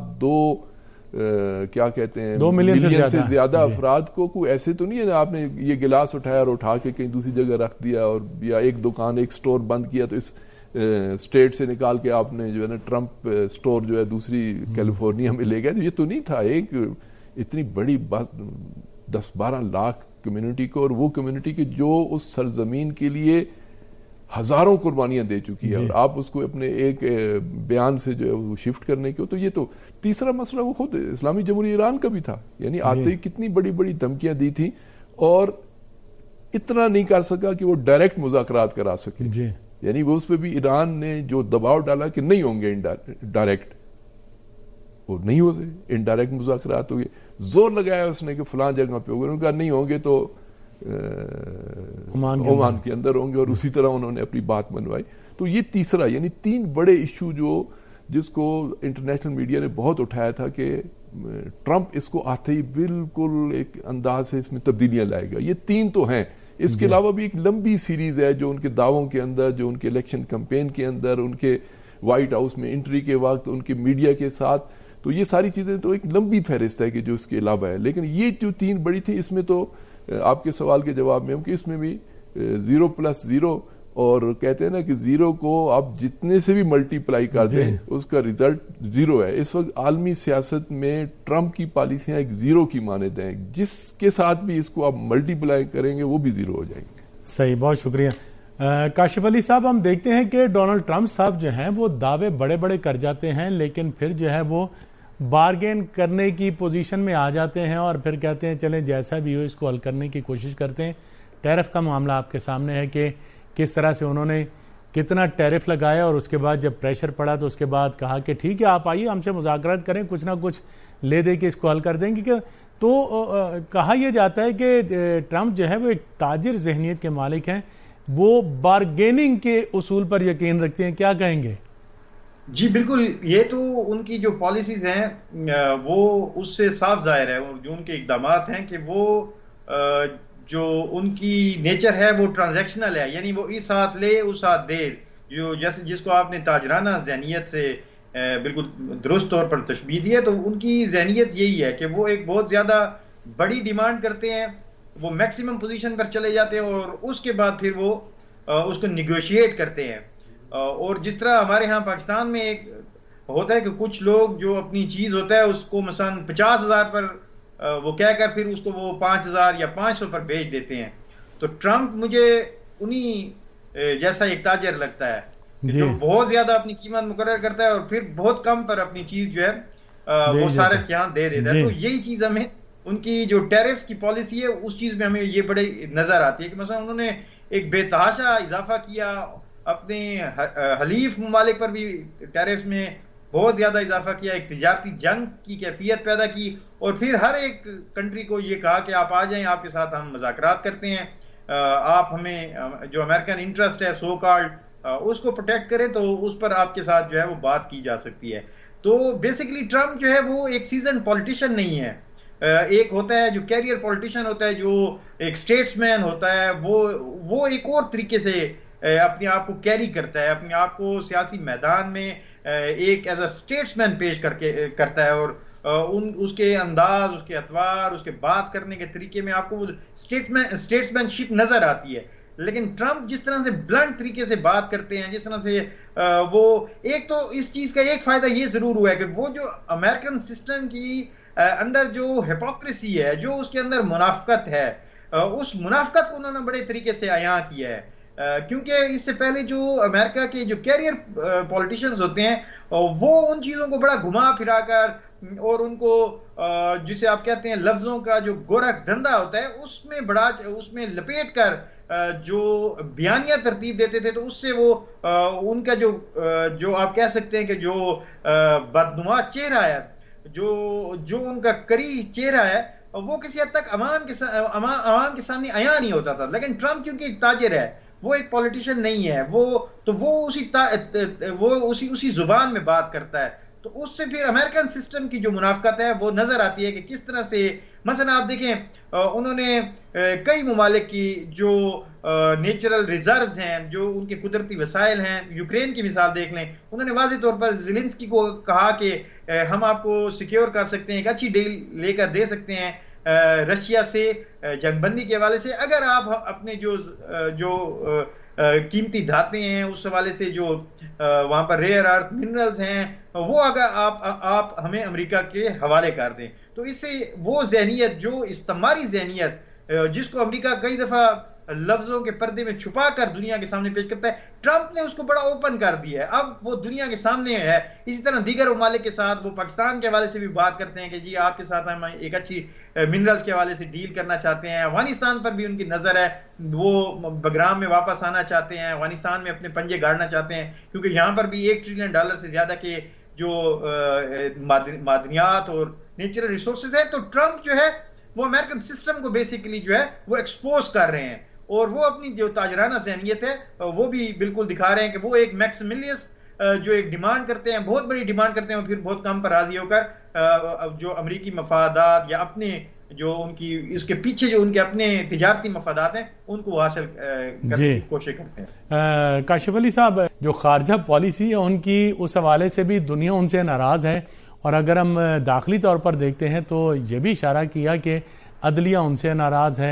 کیا کہتے ہیں 2 ملین سے زیادہ افراد کو کوئی ایسے تو نہیں ہے نا آپ نے یہ گلاس اٹھایا اور اٹھا کے کہیں دوسری جگہ رکھ دیا، اور یا ایک دکان ایک سٹور بند کیا تو اس اسٹیٹ سے نکال کے آپ نے جو ہے نا ٹرمپ سٹور جو ہے دوسری کیلیفورنیا میں لے گئے. تو یہ تو نہیں تھا. ایک اتنی بڑی بات 10-12 لاکھ کمیونٹی کو، اور وہ کمیونٹی کے جو اس سرزمین کے لیے ہزاروں قربانیاں دے چکی ہے، اور آپ اس کو اپنے ایک بیان سے جو ہے وہ شفٹ کرنے کے. تو یہ تو تیسرا مسئلہ وہ خود اسلامی جمہوریہ ایران کا بھی تھا. یعنی آتے ہی کتنی بڑی بڑی دھمکیاں دی تھیں، اور اتنا نہیں کر سکا کہ وہ ڈائریکٹ مذاکرات کرا سکے. یعنی وہ اس پہ بھی ایران نے جو دباؤ ڈالا کہ نہیں ہوں گے ڈائریکٹ، وہ نہیں ہو سکے، انڈائریکٹ مذاکرات ہو گئے. زور لگایا اس نے کہ فلاں جگہ پہ ہوگا، انہوں نے کہا نہیں ہوں گے تو عمان کے اندر ہوں گے، اور اسی طرح انہوں نے اپنی بات منوائی. تو یہ تیسرا، یعنی 3 بڑے ایشو جس کو انٹرنیشنل میڈیا نے بہت اٹھایا تھا کہ ٹرمپ اس کو آتے ہی بالکل ایک انداز سے اس میں تبدیلیاں لائے گا. یہ 3 تو ہیں. اس کے علاوہ بھی ایک لمبی سیریز ہے جو ان کے دعووں کے اندر، جو ان کے الیکشن کمپین کے اندر، ان کے وائٹ ہاؤس میں انٹری کے وقت، ان کے میڈیا کے ساتھ. تو یہ ساری چیزیں تو ایک لمبی فہرست ہے کہ جو اس کے علاوہ ہے. لیکن یہ جو 3 بڑی تھی، اس میں تو آپ کے سوال کے جواب میں ہوں کہ اس میں بھی 0+0 اور کہتے ہیں نا کہ زیرو کو آپ جتنے سے بھی ملٹی پلائی کر دیں اس کا ریزلٹ زیرو ہے. اس وقت عالمی سیاست میں ٹرمپ کی پالیسیاں ایک زیرو کی مانند ہیں, جس کے ساتھ بھی اس کو آپ ملٹی پلائی کریں گے وہ بھی زیرو ہو جائیں گے. صحیح, بہت شکریہ. کاشف علی صاحب, ہم دیکھتے ہیں کہ ڈونلڈ ٹرمپ صاحب جو ہیں وہ دعوے بڑے بڑے کر جاتے ہیں, لیکن پھر جو ہے وہ بارگین کرنے کی پوزیشن میں آ جاتے ہیں اور پھر کہتے ہیں چلیں جیسا بھی ہو اس کو حل کرنے کی کوشش کرتے ہیں. ٹیرف کا معاملہ آپ کے سامنے ہے کہ کس طرح سے انہوں نے کتنا ٹیرف لگایا اور اس کے بعد جب پریشر پڑا تو اس کے بعد کہا کہ ٹھیک ہے آپ آئیے ہم سے مذاکرات کریں, کچھ نہ کچھ لے دے کے اس کو حل کر دیں گے. تو کہا یہ جاتا ہے کہ ٹرمپ جو ہے وہ ایک تاجر ذہنیت کے مالک ہیں, وہ بارگیننگ کے اصول پر یقین رکھتے ہیں, کیا کہیں گے؟ جی بالکل, یہ تو ان کی جو پالیسیز ہیں وہ اس سے صاف ظاہر ہے, جو ان کے اقدامات ہیں کہ وہ جو ان کی نیچر ہے وہ ٹرانزیکشنل ہے, یعنی وہ اس ہاتھ لے اس ہاتھ دے, جو جیسے جس کو آپ نے تاجرانہ ذہنیت سے بالکل درست طور پر تشبیہ دی ہے, تو ان کی ذہنیت یہی ہے کہ وہ ایک بہت زیادہ بڑی ڈیمانڈ کرتے ہیں, وہ میکسیمم پوزیشن پر چلے جاتے ہیں اور اس کے بعد پھر وہ اس کو نیگوشیٹ کرتے ہیں. اور جس طرح ہمارے ہاں پاکستان میں ایک ہوتا ہے کہ کچھ لوگ جو اپنی چیز ہوتا ہے اس کو مثلا 50,000 پر وہ کہہ کر پھر اس کو وہ 5,000 یا 500 پر بیچ دیتے ہیں. تو ٹرمپ مجھے انہی جیسا ایک تاجر لگتا ہے جو بہت زیادہ اپنی قیمت مقرر کرتا ہے اور پھر بہت کم پر اپنی چیز جو ہے وہ سارے یہاں دے دیتا ہے. تو یہی چیز ہمیں ان کی جو ٹیرفز کی پالیسی ہے اس چیز میں ہمیں یہ بڑے نظر آتی ہے کہ مثلا انہوں نے ایک بے تحاشا اضافہ کیا, اپنے حلیف ممالک پر بھی ٹیرفز میں بہت زیادہ اضافہ کیا, ایک تجارتی جنگ کی کیفیت پیدا کی اور پھر ہر ایک کنٹری کو یہ کہا کہ آپ آ جائیں, آپ کے ساتھ ہم مذاکرات کرتے ہیں, آپ ہمیں جو امریکن انٹرسٹ ہے سو کالڈ اس کو پروٹیکٹ کریں تو اس پر آپ کے ساتھ جو ہے وہ بات کی جا سکتی ہے. تو بیسیکلی ٹرمپ جو ہے وہ ایک سیزن پولیٹیشین نہیں ہے, ایک ہوتا ہے جو کیریئر پولیٹیشین ہوتا ہے, جو ایک اسٹیٹس مین ہوتا ہے, وہ ایک اور طریقے سے اپنے آپ کو کیری کرتا ہے, اپنے آپ کو سیاسی میدان میں ایک ایز اے اسٹیٹس مین پیش کرتا ہے اور اس کے انداز, اس کے اطوار, اس کے بات کرنے کے طریقے میں آپ کو وہ اسٹیٹس مین شپ نظر آتی ہے. لیکن ٹرمپ جس طرح سے بلنٹ طریقے سے بات کرتے ہیں, جس طرح سے وہ ایک تو اس چیز کا ایک فائدہ یہ ضرور ہوا ہے کہ وہ جو امریکن سسٹم کی اندر جو ہپوکریسی ہے, جو اس کے اندر منافقت ہے, اس منافقت کو انہوں نے بڑے طریقے سے عیاں کیا ہے. کیونکہ اس سے پہلے جو امریکہ کے جو کیریئر پولیٹیشینز ہوتے ہیں وہ ان چیزوں کو بڑا گھما پھرا کر اور ان کو جسے آپ کہتے ہیں لفظوں کا جو گورکھ دھندا ہوتا ہے اس میں لپیٹ کر جو بیانیہ ترتیب دیتے تھے, تو اس سے وہ ان کا جو آپ کہہ سکتے ہیں کہ جو بدنما چہرہ ہے, جو ان کا کری چہرہ ہے, وہ کسی حد تک عوام کے سامنے عیاں نہیں ہوتا تھا. لیکن ٹرمپ کیونکہ ایک تاجر ہے, وہ ایک پولیٹیشین نہیں ہے, وہ اسی زبان میں بات کرتا ہے, تو اس سے پھر امریکن سسٹم کی جو منافقت ہے وہ نظر آتی ہے کہ کس طرح سے مثلا آپ دیکھیں انہوں نے کئی ممالک کی جو نیچرل ریزروز ہیں, جو ان کے قدرتی وسائل ہیں, یوکرین کی مثال دیکھ لیں, انہوں نے واضح طور پر زیلنسکی کو کہا کہ ہم آپ کو سیکیور کر سکتے ہیں, ایک اچھی ڈیل لے کر دے سکتے ہیں رشیا سے جنگ بندی کے حوالے سے, اگر آپ اپنے جو قیمتی دھاتیں ہیں اس حوالے سے جو وہاں پر ریئر ارتھ منرلز ہیں وہ اگر آپ ہمیں امریکہ کے حوالے کر دیں. تو اس سے وہ ذہنیت, جو استعماری ذہنیت جس کو امریکہ کئی دفعہ لفظوں کے پردے میں چھپا کر دنیا کے سامنے پیش کرتا ہے, ٹرمپ نے اس کو بڑا اوپن کر دیا ہے, اب وہ دنیا کے سامنے ہے. اسی طرح دیگر ممالک کے ساتھ وہ پاکستان کے حوالے سے بھی بات کرتے ہیں کہ جی آپ کے ساتھ ہم ایک اچھی منرلز کے حوالے سے ڈیل کرنا چاہتے ہیں. افغانستان پر بھی ان کی نظر ہے, وہ بگرام میں واپس آنا چاہتے ہیں, افغانستان میں اپنے پنجے گاڑنا چاہتے ہیں, کیونکہ یہاں پر بھی $1 ٹریلین سے زیادہ کے جو معدنیات اور نیچرل ریسورسز ہیں. تو ٹرمپ جو ہے وہ امریکن سسٹم کو بیسیکلی جو ہے وہ ایکسپوز کر رہے ہیں, اور وہ اپنی جو تاجرانہ ذہنیت ہے وہ بھی بالکل دکھا رہے ہیں کہ وہ ایک میکسیملیس جو ایک ڈیمانڈ کرتے ہیں, بہت بڑی ڈیمانڈ کرتے ہیں, اور پھر بہت کم پر راضی ہو کر جو امریکی مفادات یا اپنے جو ان کی اس کے پیچھے جو ان کے اپنے تجارتی مفادات ہیں ان کو حاصل کرنے کی کوشش کرتے ہیں. کاشف علی صاحب, جو خارجہ پالیسی ہے ان کی اس حوالے سے بھی دنیا ان سے ناراض ہے, اور اگر ہم داخلی طور پر دیکھتے ہیں تو یہ بھی اشارہ کیا کہ عدلیہ ان سے ناراض ہے,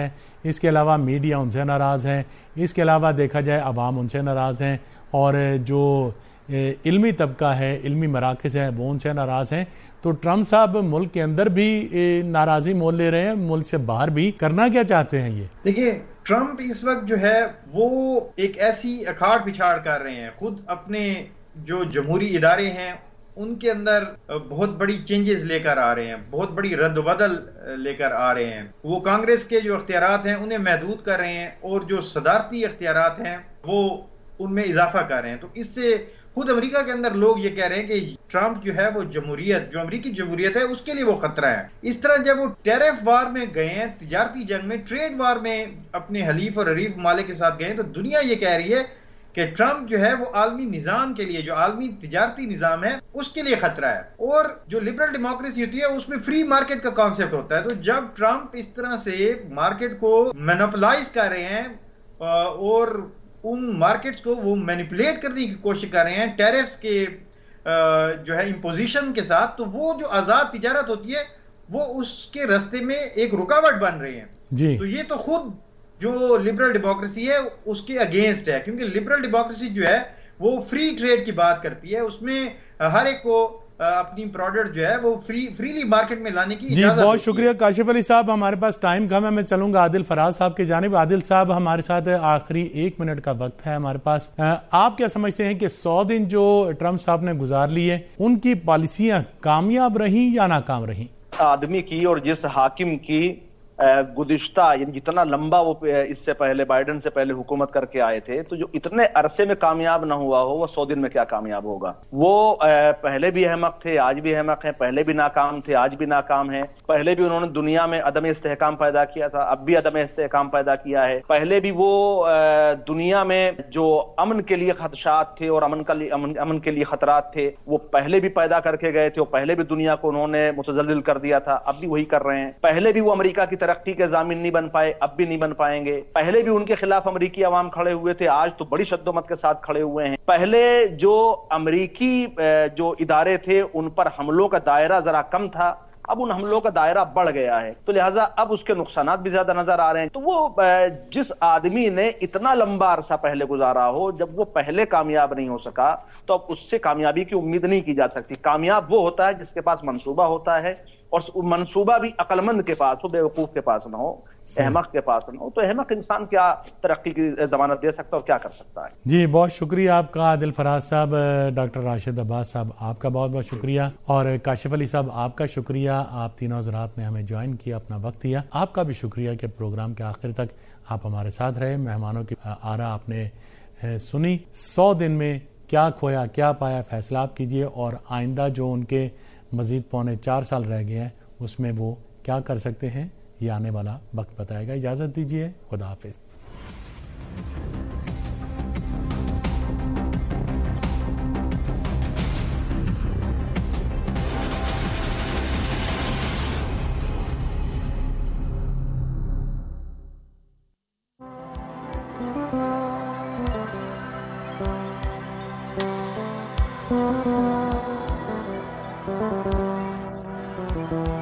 اس کے علاوہ میڈیا ان سے ناراض ہیں، اس کے علاوہ دیکھا جائے عوام ان سے ناراض ہیں، اور جو علمی طبقہ ہے، علمی مراکز ہیں، وہ ان سے ناراض ہیں. تو ٹرمپ صاحب ملک کے اندر بھی ناراضی مول لے رہے ہیں، ملک سے باہر بھی. کرنا کیا چاہتے ہیں یہ؟ دیکھیے ٹرمپ اس وقت جو ہے وہ ایک ایسی اکھاڑ پچھاڑ کر رہے ہیں، خود اپنے جو جمہوری ادارے ہیں ان کے اندر بہت بڑی چینجز لے کر آ رہے ہیں، بہت بڑی رد و بدل لے کر آ رہے ہیں. وہ کانگریس کے جو اختیارات ہیں انہیں محدود کر رہے ہیں، اور جو صدارتی اختیارات ہیں وہ ان میں اضافہ کر رہے ہیں. تو اس سے خود امریکہ کے اندر لوگ یہ کہہ رہے ہیں کہ ٹرمپ جو ہے وہ جمہوریت، جو امریکی جمہوریت ہے اس کے لیے وہ خطرہ ہے. اس طرح جب وہ ٹیرف وار میں گئے ہیں، تجارتی جنگ میں، ٹریڈ وار میں اپنے حلیف اور حریف ممالک کے ساتھ گئے ہیں، تو دنیا یہ کہہ رہی ہے کہ ٹرمپ جو ہے وہ عالمی نظام کے لیے، جو عالمی تجارتی نظام ہے اس کے لیے خطرہ ہے. اور جو لبرل ڈیموکریسی ہوتی ہے اس میں فری مارکیٹ کا کانسیپٹ ہوتا ہے. تو جب ٹرمپ اس طرح سے مارکیٹ کو مینوپلائز کر رہے ہیں اور ان مارکیٹس کو وہ مینیپولیٹ کرنے کی کوشش کر رہے ہیں ٹیرفز کے جو ہے امپوزیشن کے ساتھ، تو وہ جو آزاد تجارت ہوتی ہے وہ اس کے راستے میں ایک رکاوٹ بن رہی ہے. جی تو یہ تو خود جو لبرل ڈیموکریسی ہے اس کے اگینسٹ ہے، کیونکہ لبرل ڈیموکریسی جو ہے وہ فری ٹریڈ کی بات کرتی ہے، اس میں ہر ایک کو اپنی پروڈکٹ جو ہے وہ فریلی مارکیٹ میں لانے کی اجازت. جی بہت شکریہ کاشف علی صاحب. ہمارے پاس ٹائم کم ہے، میں چلوں گا عادل فراز صاحب کی جانب. عادل صاحب ہمارے ساتھ آخری 1 منٹ کا وقت ہے ہمارے پاس. آپ کیا سمجھتے ہیں کہ 100 دن جو ٹرمپ صاحب نے گزار لیے ان کی پالیسیاں کامیاب رہیں یا ناکام رہیں؟ آدمی کی اور جس حاکم کی گزشتہ یعنی جتنا لمبا وہ اس سے پہلے بائیڈن سے پہلے حکومت کر کے آئے تھے، تو جو اتنے عرصے میں کامیاب نہ ہوا ہو وہ 100 دن میں کیا کامیاب ہوگا. وہ پہلے بھی احمق تھے، آج بھی احمق ہیں، پہلے بھی ناکام تھے، آج بھی ناکام ہیں. پہلے بھی انہوں نے دنیا میں عدم استحکام پیدا کیا تھا، اب بھی عدم استحکام پیدا کیا ہے. پہلے بھی وہ دنیا میں جو امن کے لیے خدشات تھے اور امن کے لیے خطرات تھے وہ پہلے بھی پیدا کر کے گئے تھے، اور پہلے بھی دنیا کو انہوں نے متزلزل کر دیا تھا، اب بھی وہی کر رہے ہیں. پہلے بھی وہ امریکہ کی ترقی کے ضامن نہیں بن پائے، اب بھی نہیں بن پائیں گے. پہلے بھی ان کے خلاف امریکی عوام کھڑے ہوئے تھے، آج تو بڑی شد و مت کے ساتھ کھڑے ہوئے ہیں. پہلے جو امریکی جو ادارے تھے ان پر حملوں کا دائرہ ذرا کم تھا، اب ان حملوں کا دائرہ بڑھ گیا ہے، تو لہٰذا اب اس کے نقصانات بھی زیادہ نظر آ رہے ہیں. تو وہ جس آدمی نے اتنا لمبا عرصہ پہلے گزارا ہو، جب وہ پہلے کامیاب نہیں ہو سکا تو اب اس سے کامیابی کی امید نہیں کی جا سکتی. کامیاب وہ ہوتا ہے جس کے پاس منصوبہ ہوتا ہے، اور منصوبہ بھی عقل مند کے پاس ہو، بے وقوف کے پاس نہ ہو، احمق کے پاس نہ ہو. تو احمق انسان کیا ترقی کی ضمانت دے سکتا ہے اور کیا کر سکتا ہے؟ جی بہت شکریہ آپ کا عادل فراز صاحب، ڈاکٹر راشد عباس صاحب آپ کا بہت بہت شکریہ، اور کاشف علی صاحب آپ کا شکریہ. آپ تینوں حضرات نے ہمیں جوائن کیا، اپنا وقت دیا. آپ کا بھی شکریہ کہ پروگرام کے آخر تک آپ ہمارے ساتھ رہے. مہمانوں کی آرا آپ نے سنی. 100 دن میں کیا کھویا کیا پایا، فیصلہ آپ کیجئے، اور آئندہ جو ان کے مزید 4.25 سال رہ گئے ہیں اس میں وہ کیا کر سکتے ہیں یہ آنے والا وقت بتائے گا. اجازت دیجیے، خدا حافظ. Thank you.